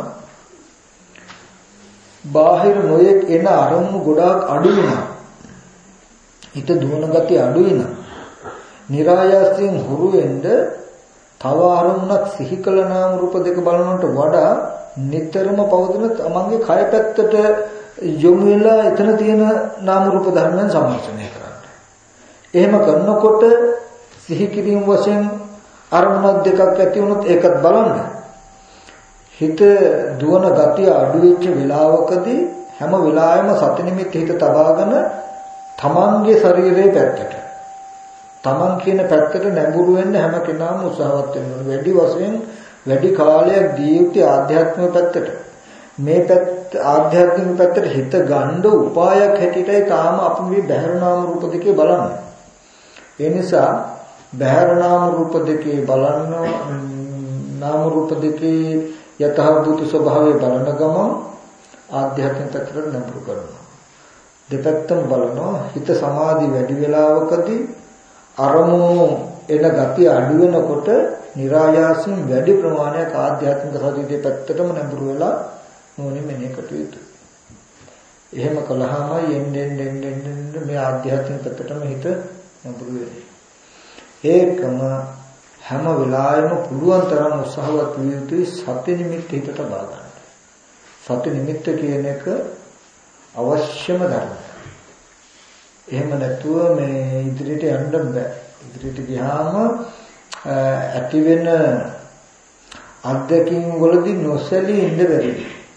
බාහිර නොයෙක් එන අරමුණු ගොඩාක් අඩු වෙනවා හිත දුවන ගතිය අඩු වෙනවා નિરાයාසයෙන් හුරු වෙන්න තව අරමුණක් සිහි කළ නාම රූප දෙක බලනකොට වඩා නිතරම පවතින තමන්ගේ කය පැත්තට යොමු වෙලා එතන තියෙන නාම රූප ධර්මයන් සම්මර්ෂණය කරන්න. එහෙම කරනකොට සිහි කිරීම වශයෙන් අරමුණක් දෙකක් ඇති වුණොත් ඒකත් බලන්න. හිත දුවන ගතිය අඩු වෙච්ච වෙලාවකදී හැම වෙලාවෙම සති නිමිත්ත හිත තබාගෙන තමන්ගේ ශරීරයේ පැත්තට තමන් කියන පැත්තට නැඹුරු වෙන්න හැම කෙනාම උත්සාහවත් වෙන්න ඕනේ. වැඩි වශයෙන් වැඩි කාලයක් දී යුත්තේ ආධ්‍යාත්මික පැත්තට. මේ පැත්ත ආධ්‍යාත්මික පැත්තට හිත ගන්න උපායක් හැටියටයි තාම අපි මේ බහැර නාම රූප දෙකේ බලන්නේ. ඒ නිසා බහැර නාම රූප දෙකේ බලන නාම රූප දෙකේ යථාභූත ස්වභාවය බලන ගමන් ආධ්‍යාත්මික පැත්තට නැඹුරු කරනවා. දෙපැත්තම බලනවා. හිත සමාධි වැඩි වෙලාවකදී අරමුණු එන ගතිය අඩු වෙනකොට નિરાයාසයෙන් වැඩි ප්‍රමාණයක් ආධ්‍යාත්මික සතියේ පැත්තටම නැඹුරු වෙලා මොනින් මෙනේ කටයුතු. එහෙම කළාමයි එන්න මේ ආධ්‍යාත්මික පැත්තටම හිත නැඹුරු වෙන්නේ. ඒකම හැම වෙලාවෙම පුළුවන් තරම් උත්සාහවත් විය යුතුයි සති නිමිත්ත හිතට බා ගන්න. සති නිමිත්ත කියන එක අවශ්‍යම ධර්මයක්. එහෙම නැතුව මේ ඉදිරියට යන්න බෑ. ඉදිරියට ගියාම ඇති වෙන අත්දැකීම් වලදී නොසැලී ඉන්න බැරි.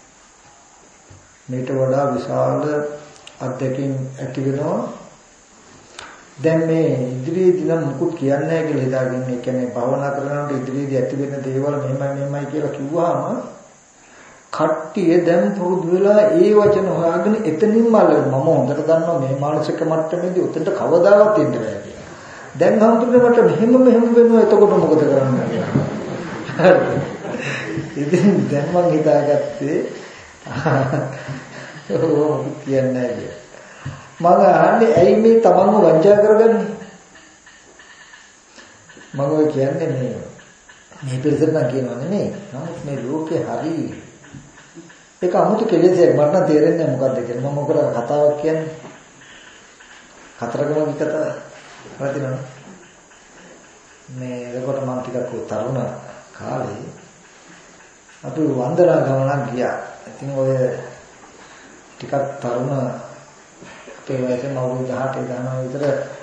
මේට වඩා විශාල අත්දැකීම් ඇති වෙනවා. දැන් මේ ඉදිරියේදී නම් මුකුත් කියන්නේ නැහැ කියලා හිතාගෙන ඒ කියන්නේ භවනා කරනකොට ඉදිරියේදී ඇති වෙන දේවල් මෙහෙමයි කියලා කිව්වහම කට්ටිය දැන් පුරුදු වෙලා ඒ වචන හොයාගෙන එතනින්ම අල්ලගෙන මම හොඳට දන්නවා මේ මානසික මට්ටමේදී උතෙන්ට කවදාවත් එන්න බෑ කියලා. දැන් හම්තුනේ මට මෙහෙම වෙනවා එතකොට මොකද කරන්නේ කියලා. ඉතින් දැන් මම හිතාගත්තේ ඔව් කියන්නේ නැහැ. මම අහන්නේ ඇයි මේ තමන්ව වංචා කරගන්නේ? මම ඔය කියන්නේ මේ පිළිසෙත් නම් කියනවා නෙමෙයි. නමුත් මේ ලෝකේ හරි ඒක 아무තු කෙලෙසයක් මට නම් තේරෙන්නේ නැහැ මොකද්ද කියලා. මම මොකද කතාවක් කියන්නේ? කතරගම කතාව. වදිනවා. මේ ඒකට මම ටිකක් තරුණ කාලේ අපි වන්දනා ගමනක් ගියා. ඉතින් ඔය ටිකක් තරුණ අපේ වයසෙන් අවුරුදු 18 ගානක් විතර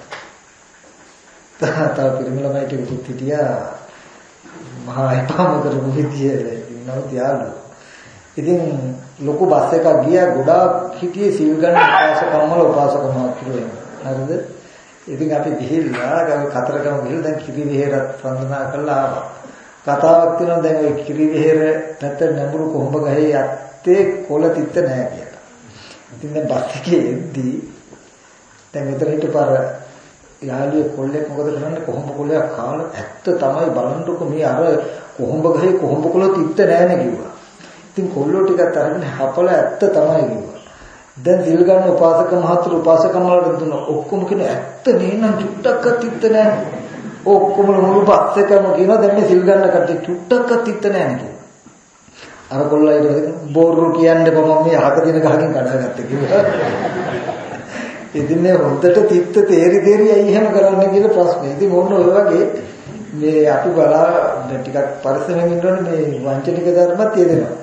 තාම පිරිමි ළමයි ටිකක් හිටියා. මහා එපාම කරපු විදියට ඉන්නව තියාලු. ඉතින් ලොකු බස් එකක් ගියා ගොඩාක් හිටියේ සිල් ගන්න උපාසකම්මලා කියලා. හරිද? ඉතින් අපි ගිහිල්ලා කතරගම ගිහිල්ලා දැන් කිරි විහෙරත් වන්දනා කරලා ආවා. කතාවක් තියෙනවා දැන් ওই කිරි විහෙර පැත්ත නැඹුරු කොහොඹ ගහේ යත්තේ කොළ තිත්ත නැහැ කියලා. ඉතින් දැන් බස් එකේ එද්දී දැන් මෙතන හිටපාර යාළුවේ කොල්ලෙක් මොකද කරන්නේ කොහොඹ කොළයක් කාලා ඇත්ත තමයි බලන්නකො මේ අර කොහොඹ ගහේ කොහොඹ කොළ තිත්ත නැහැනේ කිව්වා. ඉතින් කොල්ලෝ ටිකක් අරගෙන හපල ඇත්ත තමයි කිව්වා. දැන් සිල් ගන්න උපාසක මහතුරු උපාසකම්මලට දුන්න ඔක්කොම කියන ඇත්ත නේනම් චුට්ටක්වත් තිත්ත නැහැ. ඔක්කොම මුළු බස් එකම කියනවා දැන් මේ සිල් ගන්න කට්ටිය චුට්ටක්වත් තිත්ත නැහැ කියලා. අර කොල්ලා ඊට බෝරු කියන්නේ මම මේ අහක දින ගහකින් කඩාගත්තා කිව්වා. ඉතින් මේ හොඳට තිත්ත තේරි ඇයි එහෙම කරන්නේ කියලා ප්‍රශ්නේ. ඉතින් මොන ඔය වගේ මේ අපි බලා ටිකක් පරිස්සමෙන් ඉන්න ඕනේ මේ වංචනික ධර්මත් තියෙනවා.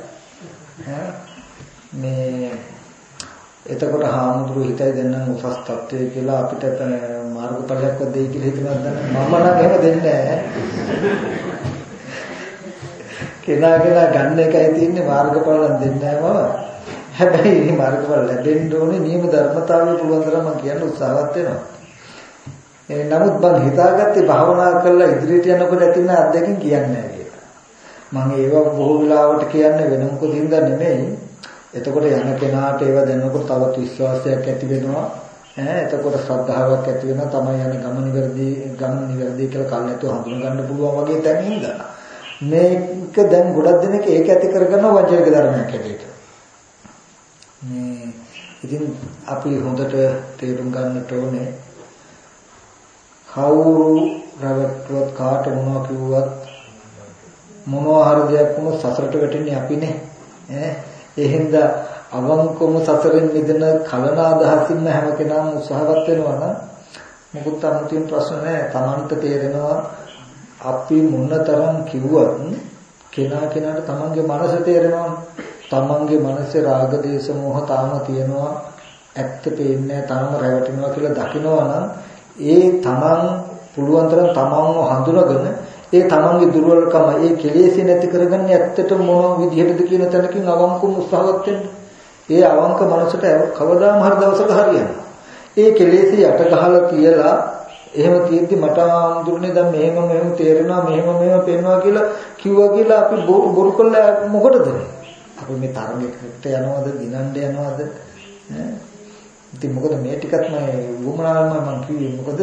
මේ එතකොට හාමුදුරු හිතයි දෙන්නම් උසස් තත්ත්වය කියලා අපිට මාර්ගඵලයක්වත් දෙයි කියලා හිතනවද මම නම් එහෙම දෙන්නේ නැහැ. කෙනා ගන්න එකයි තියෙන්නේ මාර්ගඵල නම් දෙන්නේ නැහැ මම. හැබැයි මේ මාර්ගඵල ලැබෙන්න ඕනේ නියම ධර්මතාවය පුළුවන් තරම් මම කියන්න උත්සාහවත් වෙනවා. නමුත් මම හිතාගත්තේ භාවනා කරලා ඉදිරියට යනකොට ඇති වෙන අත්දැකීම් කියන්නේ නැහැ කියලා. මම ඒව බොහෝ වෙලාවට කියන්නේ වෙන මොකද හින්දා නෙමෙයි. එතකොට යන කෙනාට ඒව දැනනකොට තවත් විශ්වාසයක් ඇති වෙනවා. එතකොට ශ්‍රද්ධාවක් ඇති වෙනවා. තමයි යන්නේ ගමන නිවැරදි කියලා කල්ැතුව හඳුන ගන්න පුළුවන් වගේ තැන හින්දා. මේක දැන් ගොඩක් දෙනෙක් ඒක ඇති කරගන්න වංචනික ධර්මයක් හැටියට. මේ ඉතින් අපි හොඳට තේරුම් ගන්නට ඕනේ කවුරු රැවටුවත් කාට මොනවා කිව්වත් මොනවා හරි දෙයක් වුණොත් සසරට වැටෙන්නේ අපිනේ. ඒ හින්දා අවංකවම සසරෙන් මිදෙන කලන අදහසින්ම හැම කෙනාම උත්සාහවත් වෙනවා නම් මොකද අමුතුවෙන් ප්‍රශ්න නැහැ. Tamanට තේරෙනවා අපි මොනතරම් කිව්වත් කෙනාට තමන්ගේ මනස තේරෙනවා. තමන්ගේ මනසේ රාග දේශ මොහ තාම තියෙනවා. ඇත්ත පේන්නේ තාම රැවටෙනවා කියලා දකිනවා නම් ඒ තමන් පුළුවන් තරම් තමන්ව හඳුනගෙන ඒ තමන්ගේ දුර්වලකම ඒ කෙලෙසි නැති කරගන්නේ ඇත්තට මොන විදිහටද කියන තැනකින් අවංකව උත්සාහවත් වෙන්න. ඒ අවංක මනසට කවදාම හරි දවසක හරියනවා. ඒ කෙලෙසි යට ගහලා තියලා එහෙම තියෙද්දි මට ආඳුරනේ දැන් මෙහෙම තේරෙනවා මෙහෙම පේනවා කියලා කිව්වා කියලා අපි බොරු කළා මොකටද? අපි මේ තරඟයකට යනවද දිනන්න යනවද? ඉතින් මොකද මේ ටිකත් මම වුමනාවම මම කිව්වේ මොකද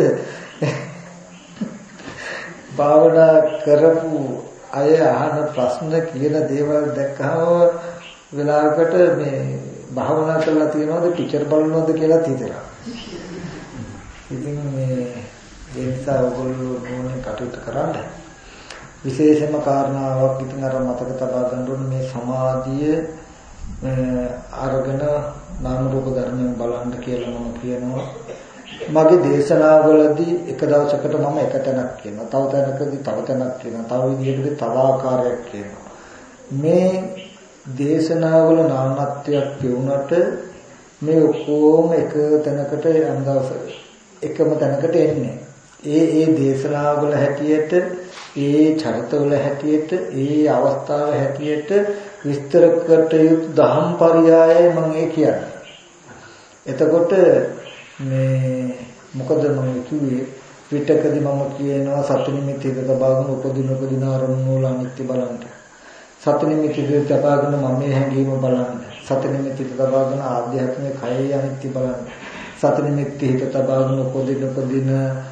භාවනා කරපු අය අහන ප්‍රශ්න කියන දේවල් දැක්කම වෙලාවකට මේ භාවනා කරලා තියනවද ටීචර් බලනවද කියලා හිතෙනවා. ඉතින් මේ ඒ නිසා ඔයගොල්ලෝ මොනේ කටයුතු කරන්න විශේෂම කාරණාවක් ඉතින් අර මතක තබා ගන්න ඕනේ මේ සමාධිය අරගෙන නාම රූප ධර්මයන් බලන්න කියලා මම කියනවා. මගේ දේශනාවලදී එක දවසකට මම එක තැනක් කියනවා. තව තැනකදී තව තැනක් කියනවා. තව විදිහකදී තව ආකාරයක් කියනවා. මේ දේශනාවල නානත්වයක් කියුණාට මේ ඔක්කොම එක තැනකට යම් දවසක එකම තැනකට එන්නේ. ඒ දේශනාවල හැටියට ඒ චරිතවල හැටියට ඒ අවස්ථාව හැටියට විස්තර කට යුතු දහම් පරයයයි මම ඒ කියන්නේ. එතකොට මේ මොකද මම කිව්වේ පිටකදී මම කියනවා සතු නිමිති දෙක බාගෙන උපදින අරමුණු වල අනිත්‍ය බලන්න. සතු නිමිති දෙක බාගෙන මම මේ හැඟීම බලන්න. සතු නිමිති දෙක බාගෙන ආධ්‍යාත්මික කයයි අනිත්‍ය බලන්න. සතු නිමිති හිත තබාගෙන උපදින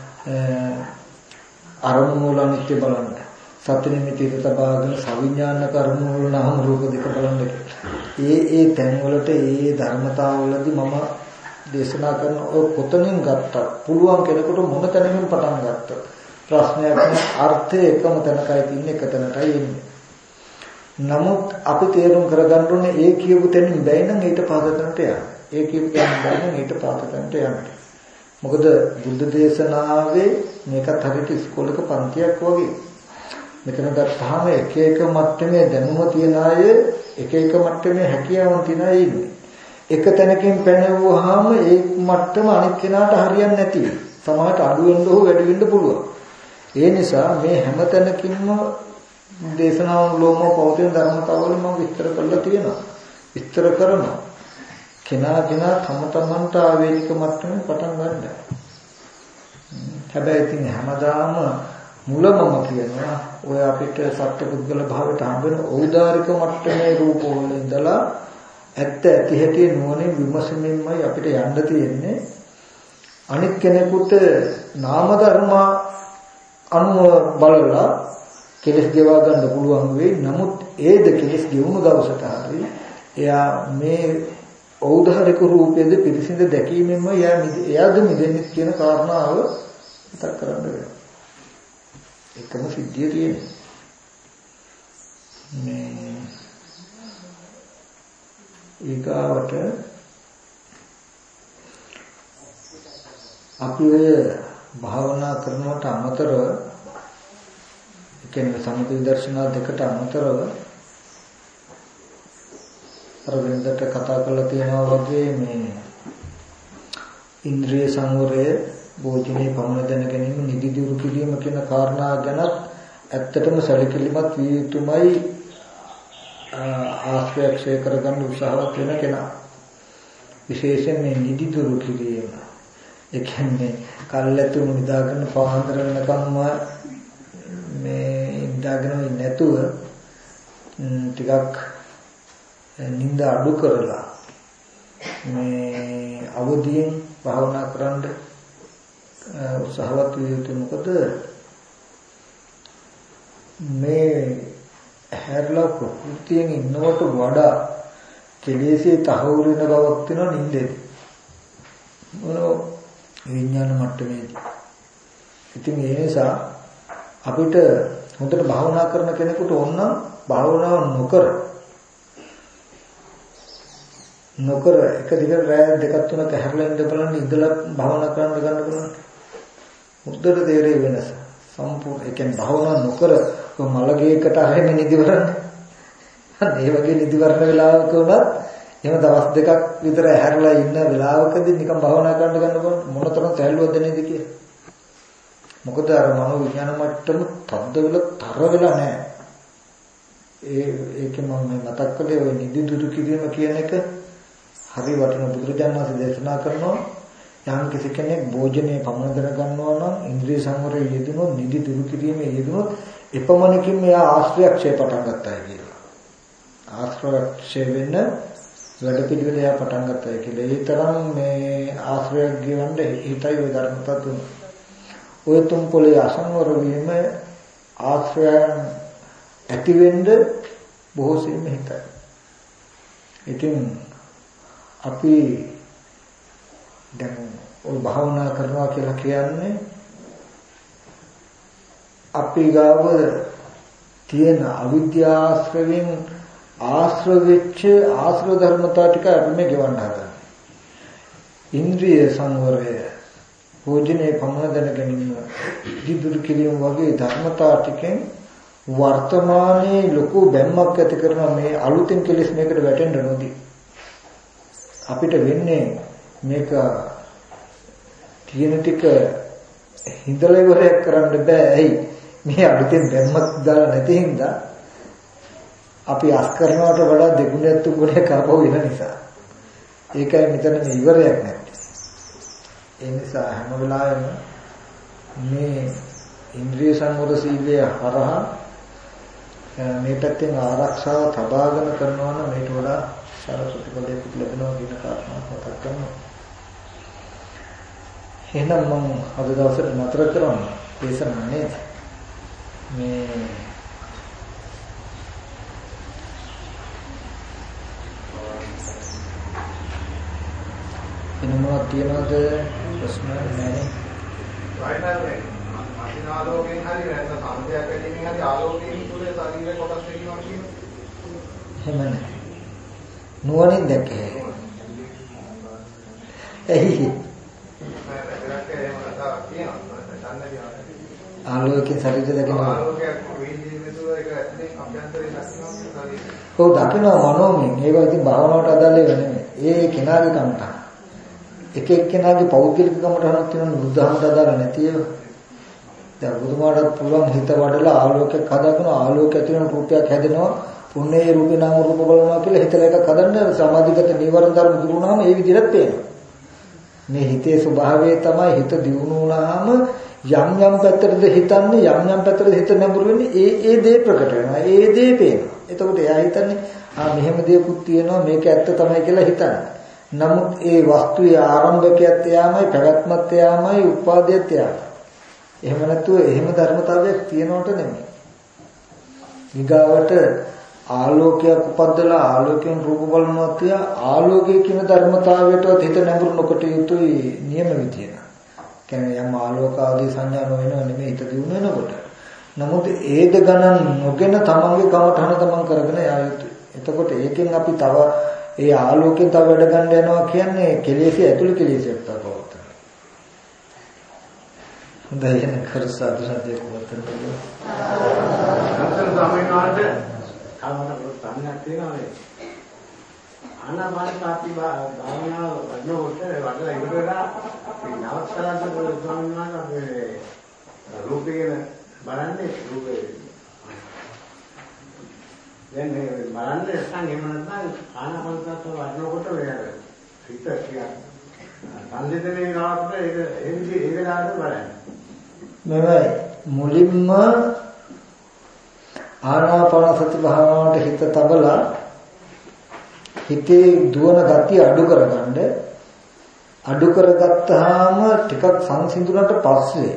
අරමුණු වල අනිත්‍ය බලන්න. සතු නිමිති හිත තබාගෙන සවිඥානික අරමුණු වල නාම රූප දෙක බලන්න. ඒ තැන් වලට ඒ ධර්මතාවවලදී මම දේශනා කරන ඔය කොතනින් ගත්තා පුළුවන් කෙනෙකුට මොන තැනකින් පටන් ගත්තත් ප්‍රශ්නයක් නෑ. අර්ථය එකම තැනකයි තියෙන්නේ, එක තැනටයි එන්නේ. නමුත් අපි තේරුම් කරගන්න ඕනේ ඒ කියපු තැනින් බැයි නම් ඊට පහතට යන්න. ඒ කියපු තැනින් බැයි නම් ඊට පහතට යන්න. මොකද බුද්ධ දේශනාවේ මේකත් හරියට ඉස්කෝලේක පන්තියක් වගේ. මෙතන ගත්තාම එක එක මට්ටමේ දැනුම තියන අය එක එක මට්ටමේ හැකියාවන් තියන අය ඉන්නේ. එක තැනකින් පැනවුවාම ඒ මට්ටම අනිත් කෙනාට හරියන්නේ නැති වෙයි. සමහරට අඩු වෙන්න හෝ වැඩි වෙන්න පුළුවන්. ඒ නිසා මේ හැම තැනකින්ම දේශනාවන් ලෝම පෞතෙන් ධර්මතාවල මම විස්තර කරලා තියෙනවා. විස්තර කරනවා. කෙනා තම තමන්ට ආවේනික මට්ටමෙන් පටන් ගන්න. හැබැයි ඉතින් හැමදාම මුලමම කියනවා ඔය අපිට සත්පුද්ගල භාවයට හම්බෙන ඖදාරික මට්ටමේ රූපවල ඉඳලා ඇත්ත ඇති හැටි නුවණින් විමසමින්මයි අපිට යන්න තියෙන්නේ. අනිත් කෙනෙකුට නාම ධර්ම අනුව බලලා කෙලස් ගෙවා ගන්න පුළුවන් වෙයි. නමුත් ඒද කෙලස් ගෙවුණු දවසට හරි එයා මේ ඖදාරික රූපයේද පිරිසිඳ දැකීමෙන්ම එයාද මිදෙන්නේ කියන කාරණාව මතක් කරගන්න වෙනවා. එකම සිද්ධිය තියෙනවා. මේ ඊගාවට අපි ඔය භාවනා කරනවට අමතරව කියන්නේ සමථ විදර්ශනා දෙකට අමතරව අර වෙනදට කතා කරලා තියෙනවා වගේ මේ ඉන්ද්‍රිය සංවරය භෝජනේ පමණ දැන ගැනීම නිදි දුරු කිරීම කියන කාරණා ගැන ඇත්තටම සැලකිලිමත් විය යුතුමයි. ආශ්‍රයක්ෂය කරගන්න උත්සාහවත් වෙන කෙනා විශේෂයෙන් මේ නිදි දුරු කිරීම. ඒ කියන්නේ කල්ැතුම නිදාගෙන පාන්දර වෙනකම්ම මේ ඉඳගෙන නැතුව ටිකක් නිින්ද අඩු කරලා මේ අවදියෙන් භාවනා කරන්න උත්සාහවත් විය යුතුයි. මොකද මේ හැරලා ප්‍රകൃතියෙන් ඉන්නවට වඩා කෙලෙසේ තහවුරු වෙන බවක් තියෙනවා නිින්දේදී. මොන විඥාන මට්ටමේදී. ඉතින් ඒ නිසා අපිට හොඳට භාවනා කරන කෙනෙකුට ඕන භාවනාව නොකර එක දිගට රැය දෙකක් තුනක් හැරලා ඉඳ බලන්න ඉඳලා භාවනා කරන්න ගන්න බලන්න. මුද්දට තේරෙයි වෙනස. සම්පූර්ණ ඒ කියන්නේ භාවනා නොකර මලගේකට ආයෙම නිදිවරන්න. ඒ වගේ නිදිවරන වෙලාවක උනත් එහෙම දවස් දෙකක් විතර හැරලා ඉන්න වෙලාවකදී නිකන් භාවනා කරන්න ගන්න බලන්න මොනතරම් සැලුවක්ද නේද කියලා. මොකද අර මනෝ විඥාන මට්ටම තද්ද වෙලා තර වෙලා නැහැ. ඒකේ මම මතක් කළේ ওই නිදි දුරු කිරීම කියන එක හරි වටින බුදුරජාණන් වහන්සේ දේශනා කරනවා. යම් කිසි කෙනෙක් භෝජනයේ පමණ දර ගන්නවා නම් ඉන්ද්‍රිය සංවරයේ යෙදුනොත් නිදි දුරු කිරීමේ යෙදුනොත් එපමණකින් මෙයා ආශ්‍රයක්ෂය පටන් ගන්නවා කියලා. ආශ්‍රයක්ෂය වෙන්න වැඩ පිළිවෙල එයා පටන් ගන්නවා කියලා. ඒ තරම් මේ ආශ්‍රයක් ගෙවන්න හිතයි ඔය ධර්මතා තුන. ඔය තුන් පොලේ අසංවර වීම ආශ්‍රයයන් ඇති වෙන්න බොහෝ සෙයින් හිතයි. ඉතින් අපි දැන් ඔය භාවනා කරනවා කියලා කියන්නේ අපි ගාව තියෙන අවිද්‍යාශ්‍රයෙන් ආශ්‍රවෙච්ච ආශ්‍රව ධර්මතා ටික අපි මේ ගෙවන්න හදනවා. ඉන්ද්‍රිය සංවරය, භෝජනයේ පමණ දැන ගැනීම, දිදුරු කිරීම වගේ ධර්මතා ටිකෙන් වර්තමානයේ ලොකු බැම්මක් ඇති කරන මේ අලුතින් කෙලෙස් මේකට වැටෙන්න නොදී අපිට වෙන්නේ මේක තියෙන ටික හිඳලා ඉවරයක් කරන්න බෑ. ඇයි? මේ අලුතෙන් බැම්මක් දාලා නැති හින්දා අපි අස් කරනවට වඩා දෙගුණයක් තුන්ගුණයක් කරපව වෙන නිසා. ඒකයි මෙතන මේ ඉවරයක් නැත්තේ. ඒ නිසා හැම වෙලාවෙම මේ ඉන්ද්‍රිය සංවර සීලය හරහා මේ පැත්තෙන් ආරක්ෂාව තබාගෙන කරනවා නම් මේට වඩා සාර ප්‍රතිඵලයක් ලැබෙනවා කියන කාරණාව මතක් කරනවා. එහෙනම් මම අද දවසේ නතර කරනවා දේශනාව නේද? මේ එනමක් තියනවාද ප්‍රශ්න නැහැ. වයින්නානේ ආලෝකයෙන් හරි නැත්නම් සම්පයක් ඇදීමෙන් හරි ආලෝකයෙන් තුලේ ශරීරේ කොටස් දෙකක් තියෙනවා. එහෙම නැහැ. නුවණින් දැක්කේ. එහි ආලෝකයෙන් ශරීරය දැකනවා. ආලෝකයක් වේදිනේ තුල ඒක ඇතුලේ අභ්‍යන්තරේ දකින්නවා ශරීරය. ඔව් දකින්නවා මනෝමයෙන්. ඒක ඉතින් භාවනාවට අදාළ ඒවා නෙමෙයි. ඒ කෙනාගේ කමට. එක එක්කෙනාගේ පෞද්ගලික කමටහනක් තියෙනවා බුද්ධහමට අදාළ නැති ඒවා. දැන් බුදුමාටත් පුළුවන් හිත වඩලා ආලෝකයක් හදාගෙන ආලෝක ඇතුළේ රූපයක් හැදෙනවා. පුන්නේ රූපේ නාම රූප බලනවා කියලා හිතලා එකක් හදන්න සමාධිගත නීවරණ ධර්ම දුරු වුණාම ඒ විදිහට පේනවා. මේ හිතේ ස්වභාවය තමයි හිත දියුණු වුණාම යම් යම් පැත්තටද හිතන්නේ යම් යම් පැත්තටද හිත නැඹුරු වෙන්නේ ඒ දේ ප්‍රකට වෙනවා. ඒ දේ පේනවා. එතකොට එයා හිතන්නේ මෙහෙම දෙයක්ත් තියෙනවා මේක ඇත්ත තමයි කියලා හිතන්නේ. නමුත් ඒ වස්තුවේ ආරම්භකයත් එයාමයි පැවැත්මත් එයාමයි උපාදයත් එයාමයි. එහෙම නැතුව එහෙම ධර්මතාවයක් තියනවට නෙමෙයි. ඊගාවට ආලෝකයක් උපද්දලා ආලෝකයෙන් රූප බලනවා තියා ආලෝකයේ කියන ධර්මතාවයටවත් හිත නැඹුරු නොකොට යුතුයි නියම විදියට. කියන්නේ යම් ආලෝක ආදී සංඥා නොවන නෙමෙයි හිත දිනු වෙනකොට. නමුත් ඒද ගණන් නොගෙන තමන්ගේ කමඨහන තමන් කරගෙන යා යුතුයි. එතකොට ඒකෙන් අපි තව ඒ ආලෝකයෙන් තව වැඩ ගන්න යනවා කියන්නේ කෙලෙසිය ඇතුළේ කෙලෙසියක් තමයි. හොඳයි එන කරසාද සද්දේ කොහොමද? අතන සමේනාට කවමන ප්‍රශ්නයක් තියෙනවානේ. ආනාපානසති භාවනාව වඩනකොට වඩලා ඉවරලා මේ නවත්තලන්ට ස්වාමීන් වහන්සේ අපේ රූපේ බලන්නේ රූපේ දැන් මේ බලන්නේ නැත්නම් එහෙම නැත්නම් ආනාපානසති වඩනකොට මේ හිත කියන්නේ සංසිඳනේ ගාවට ඒක ඒ වෙලාවට බලන්නේ. මෙවයි මුලින්ම ආනාපානසති භාවනාවට හිත තබලා හිතේ දුවන ගතිය අඩු කරගත්තාම ටිකක් සංසිඳුණට පස්සේ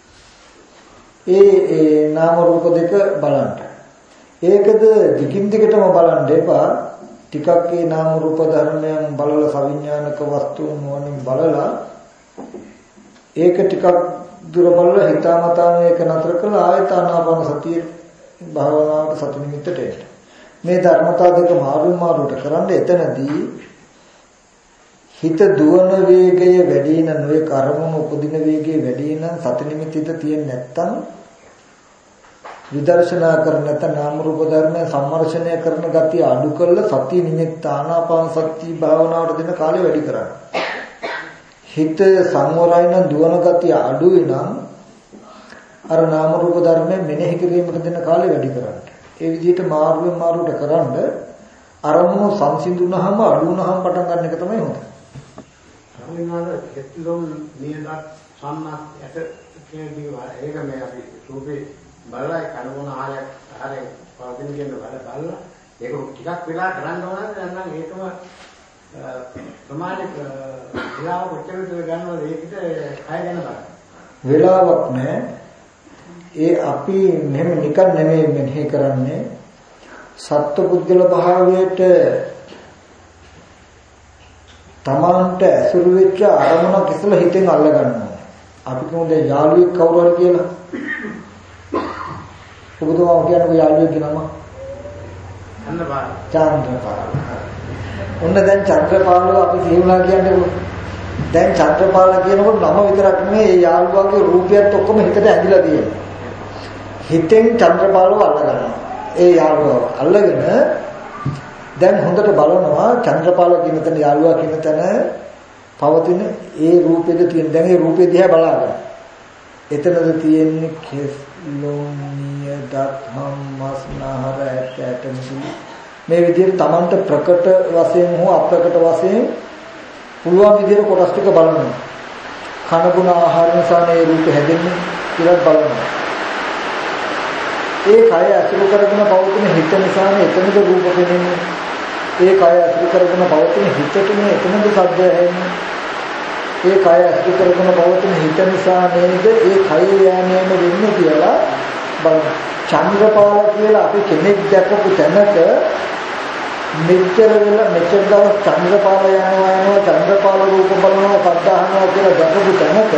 ඒ නාම රූප දෙක බලන්න. ඒකද දිගින් දිගටම බලන්න එපා. ටිකක් ඒ නාම රූප ධර්මයන් බලලා සවිඥානික වස්තුන් වලින් බලලා ඒක ටිකක් දුර බලලා හිතාමතා මේක නතර කරලා ආයත ආනාපාන සතිය භාවනාවට සති නිමිත්තට එන්න. මේ ධර්මතා දෙක මාරුවට කරන්න එතනදී හිත දුවන වේගය වැඩි නම් ඔය කර්මම උපදින වේගය වැඩි නම් සති නිමිතිත තියෙන්නේ නැත්තම් විදර්ශනා කරන නැත්නම් නාම රූප ධර්ම සම්මර්ෂණය කරන ගතිය අඩු කරලා සති නිමිත්ත ආනාපාන සති භාවනාවට දෙන කාලය වැඩි කරන්න. හිත සංවරයි නම් දුවන ගතිය අඩුයි නම් අර නාම රූප ධර්මයෙන් මෙනෙහි කිරීමට දෙන කාලය වැඩි කරන්න. ඒ විදිහට මාරුවට කරන්ඩ අරමුණු සංසිඳුනහම අඩු වුනහම පටන් ගන්න එක තමයි හොඳ. අනිවාර්ය කෙත්ලොම් නියදත් සම්මත් යට කියන්නේ ඒක මේ අපි රූපේ බලලා කනගුණ ආහාරයෙන් පවතින කියන බලලා ඒක ටිකක් වෙලා කරන්න ඕන නම් ඒකම ප්‍රමාණික විලාව කොච්චරද ගන්නවද ඒකට කය ගැන බලන්න. වෙලාවක් නැහැ. ඒ අපි මෙහෙම නිකන් නෙමෙයි මෙහෙ කරන්නේ සත්පුද්ගල භාවයට තමාන්ට ඇසුරු වෙච්ච අරමුණක් ඉස්සලා හිතෙන් අල්ල ගන්නවා. අපි කොහොමද යාළුවෙක් කවුරු හරි කියලා ඔබතුමා කියන්නේ යාළුවෙක් නම චන්ද්‍රපාල. ඔන්න දැන් චන්ද්‍රපාලව අපි කියනවා කියන්නේ දැන් චන්ද්‍රපාල කියනකොට නම විතරක් නෙමෙයි ඒ යාළුවාගේ රූපයත් ඔක්කොම හිතට ඇඳිලා තියෙනවා. හිතෙන් චන්ද්‍රපාලව අල්ලගන්නවා. ඒ යාළුවා අල්ලගෙන දැන් හොඳට බලනවා චන්ද්‍රපාල කියන තැන යාළුවා කියන තැන පවතින ඒ රූපෙද තියෙන දැන් ඒ රූපෙ දිහා බලාගන්න. එතනද තියෙන්නේ කෙස්ලෝනිය දත්හම් මස්නහර ඇට මිදුළු මේ විදිහට Tamanට ප්‍රකට වශයෙන් හෝ අප්‍රකට වශයෙන් පුළුවන් විදිහට කොටස් ටික බලනවා. කන ගුණ ආහාර නිසා මේ රූප හැදෙන්නේ කියලා බලනවා. ඒ කය අසුරු කරගෙන පවතින හිත නිසා එතනද රූප පෙනෙන්නේ. ඒ කය අසුරු කරගෙන පවතින හිතටනේ එතනද සද්ද ඇහෙන්නේ. ඒ කය අසුරු කරගෙන පවතින හිත නිසා නේද ඒ කය යෑමේම වෙන්නේ කියලා බලන්න. චන්ද්‍රපාල කියලා අපි කෙනෙක් දැකපු තැනක මෙච්චර දවස් චන්ද්‍රපාල යනවා චන්ද්‍රපාල රූප බලනවා සද්ධාහනවා කියලා දැකපු තැනක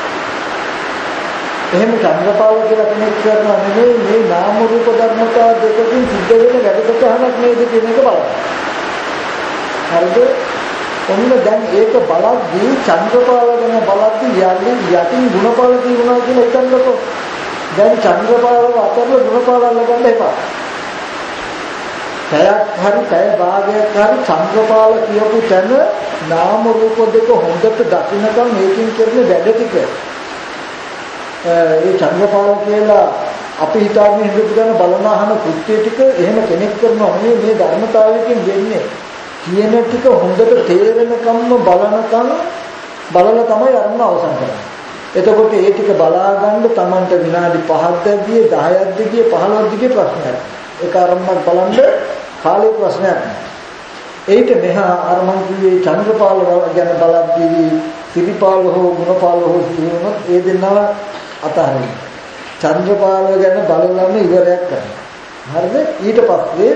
එහෙම චන්ද්‍රපාල කියලා කෙනෙක් කරනවා නෙමෙයි මේ නාම රූප ධර්මතා දෙකකින් සිද්ධ වෙන වැඩසටහනක් නේද කියන එක බලන්න. හරිද? ඔන්න දැන් ඒක බලද්දී චන්ද්‍රපාල ගැන බලද්දී යටින් ගුණපාල කියනවා කියලා හිතන්නකෝ. දැන් චන්ද්‍රපාලව අතරල ගුණපාල අල්ලගන්න එපා. පැයක් හරි පැය භාගයක් හරි චන්ද්‍රපාල කියපු තැන නාම රූප දෙක හොඳට දකින්නකම් මේකෙන් කරන වැඩ ටික ඒ චන්ද්‍රපාල කියලා අපි හිතාගෙන ඉඳපු ගන්න බලන අහන කෘත්‍ය ටික එහෙම කෙනෙක් කරනවා නෙවෙයි මේ ධර්මතාවයකින් වෙන්නේ කියන ටික හොඳට තේරෙනකම්ම බලලා තමයි අරමුණ අවසන් කරන්නේ. එතකොට ඒ ටික බලා ගන්න Tamanට විනාඩි 5ක් දැගියේ 10ක් දැගියේ 15ක් දැගියේ ප්‍රශ්නයක්. ඒක අරමුණක් බලන්න කාලේ ප්‍රශ්නයක් නෑ. ඒිට මෙහා අර මං කිව්වේ චන්ද්‍රපාල ගැන බලද්දී සිරිපාල හෝ ගුණපාල හෝ කියනොත් ඒ දෙන්නව අතහරින්න. චන්ද්‍රපාල ගැන බලලම ඉවරයක් කරනවා. හරිද? ඊට පස්සේ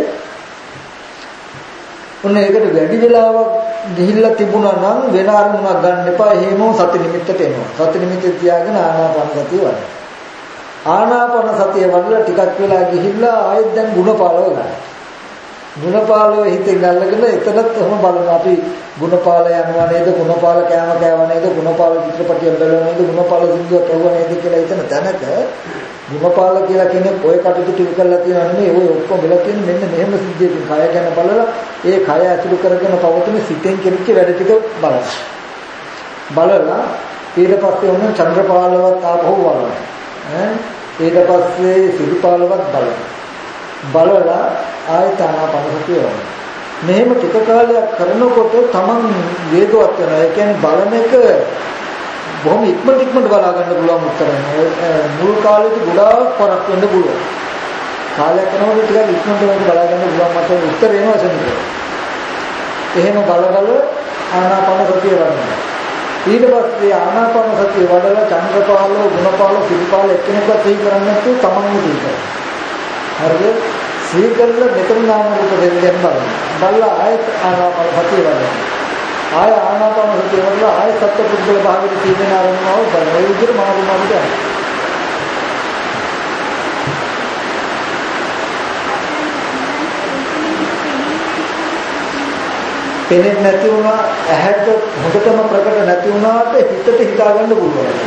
ඔන්න ඒකට වැඩි වෙලාවක් ගිහිල්ලා තිබුණා නම් වෙන අරමුණක් ගන්න එපා. එහෙමම සති නිමිත්තට එනවා. සති නිමිත්තේ තියාගෙන ආනාපාන සතිය වඩන්න. ආනාපාන සතිය වඩලා ටිකක් වෙලා ගිහිල්ලා ආයෙත් දැන් ගුණපාලව ගන්න. ගුණපාලව හිතෙන් අල්ලගෙන එතනත් කොහොම බලනවා අපි ගුණපාල යනවා නේද ගුණපාල කෑම කෑවා නේද ගුණපාල චිත්‍රපටිය බලනවා නේද ගුණපාල සින්දුව කවුවා නේද කියලා එතන දැනක ගුණපාල කියලා කෙනෙක් ඔය කටයුතු ටික කරලා තියෙනවා නෙමෙයි ඔය ඔක්කොම වෙලා තියෙන්නේ මෙන්න මෙහෙම සිද්ධියකින් කය ගැන බලලා ඒ කය ඇතුළු කරගෙන පවතින සිතෙන් කෙනෙක්ගේ වැඩ ටික බලලා ඊට පස්සේ ඔන්න චන්ද්‍රපාලවත් ආපහු බලනවා ඊට පස්සේ සිරිපාලවත් බලලා ආයත ආනාපානසතිය වඩනවා. මෙහෙම ටික කාලයක් කරනකොට තමන් වේගවත් වෙනවා. ඒ කියන්නේ බලන එක බොහොම ඉක්මනට බලා ගන්න පුළුවන් උත්තරය. මුල් කාලේදී ගොඩාක් පරක් වෙන්න පුළුවන්. කාලයක් යනකොට ටිකක් ඉක්මනට බලා ගන්න පුළුවන් මට උත්තර එනවා සෙන්කේ. එහෙම බල ආනාපානසතිය වඩනවා. ඊට පස්සේ ආනාපානසතිය වඩලා චන්ද්‍රපාල, ගුණපාල, සිරිපාල එක්කෙනෙක්වත් සිහි කරන්නේ නැතුව තමන්ම සිහි කරනවා. හරිද? සීකල්ල මෙතන නාම රූප දෙක ගැන බලන්න. බලලා ආයත ආනාපාන සතිය වඩන්න. ආය ආනාපාන සතිය වල ආය සත්පුද්ගල භාවයේ තියෙන ආරම්භව බලන ඒ විදිහට මාරුමාරු ගන්න. පෙනෙන්නේ නැති වුණා ඇහැට හොඳටම ප්‍රකට නැති වුණාට හිතට හිතා ගන්න පුළුවන්.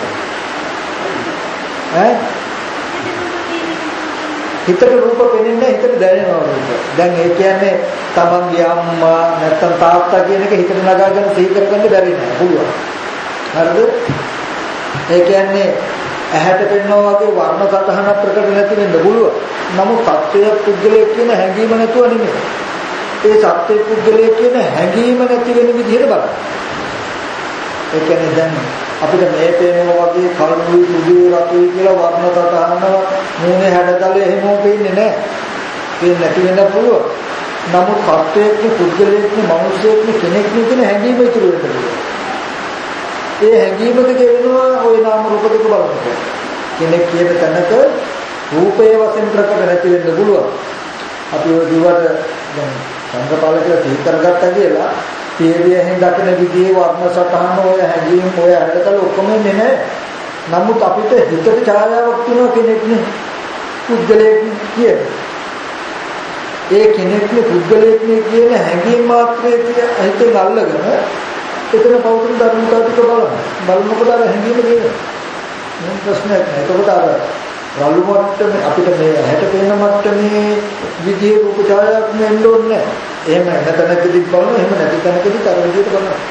හිතට රූප පෙනෙන්නේ හිතට දැනෙනවා රූප. දැන් ඒ කියන්නේ තමන්ගේ අම්මා නැත්තම් තාත්තා කියන එක හිතට නගාගෙන සිහි කරගන්න බැරි නෑ පුළුවන්. හරිද? ඒ කියන්නේ ඇහැට පෙනෙනවා වගේ වර්ණ සතහන ප්‍රකට නැති වෙන්න පුළුවන්. නමුත් සත්‍ය පුද්ගලයෙක් කියන හැඟීම නැතුව නෙමෙයි. ඒ සත්‍ය පුද්ගලයෙක් කියන හැඟීම නැති වෙන විදිහට බලන්න. ඒ කියන්නේ දැන් අපිට මේ පේනවා වගේ කල්ුයි සුදුයි රතුයි කියලා වර්ණ සතහන මූණේ හැඩතල එහෙම පේන්නේ නැහැ. ඒ නැති වෙන්න පුළුවන්. නමුත් සත්‍යයක් පුද්ගලයෙක් මිනිසෙක් කෙනෙක් කියන හැඟීම ඉතුරු වෙන්න පුළුවන්. ඒ හැඟීමද කියනවා ওই නාම රූප දෙක බලනකොට. කෙනෙක් කියන තැනක රූපයේ වශයෙන් ප්‍රකට නැති වෙන්න පුළුවන්. අපි ඔය දිවට දැන් සංගපාල කියලා තීර කරගත්තා කියලා තීරියෙන් දකින විදිහේ වර්ණ සටහන ඔය හැඟීම් ඔය හැඩතල ඔක්කොම ඉන්නේ නැහැ. නමුත් අපිට හිතට ඡායාවක් තියෙනවා කෙනෙක් නේ පුද්ගලයෙක් කියන. ඒ කෙනෙක් නේ පුද්ගලයෙක් නේ කියන හැඟීම් මාත්‍රයේ හිතෙන් අල්ලගෙන එතන පෞද්ගල ධර්මතාව ටික බලනකොට අර හැඟීම දෙනවා. මොන ප්‍රශ්නයක් නැහැ. එතකොට අර රළු මට්ටමේ අපිට මේ ඇහැට පේන මට්ටමේ විදිහේ රූප ඡායාවක් නෙන්න ඕනේ නැහැ. එහෙම නැතනකදී බලනවා එහෙම නැති තැනකදී අර විදිහට බලනවා.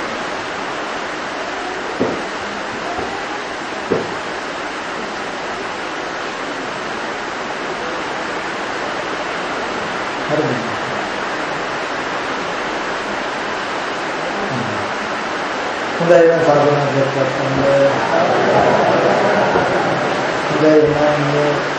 හරිද? හොඳයි නම් සාධනා කරගන්න. හොඳයි නම්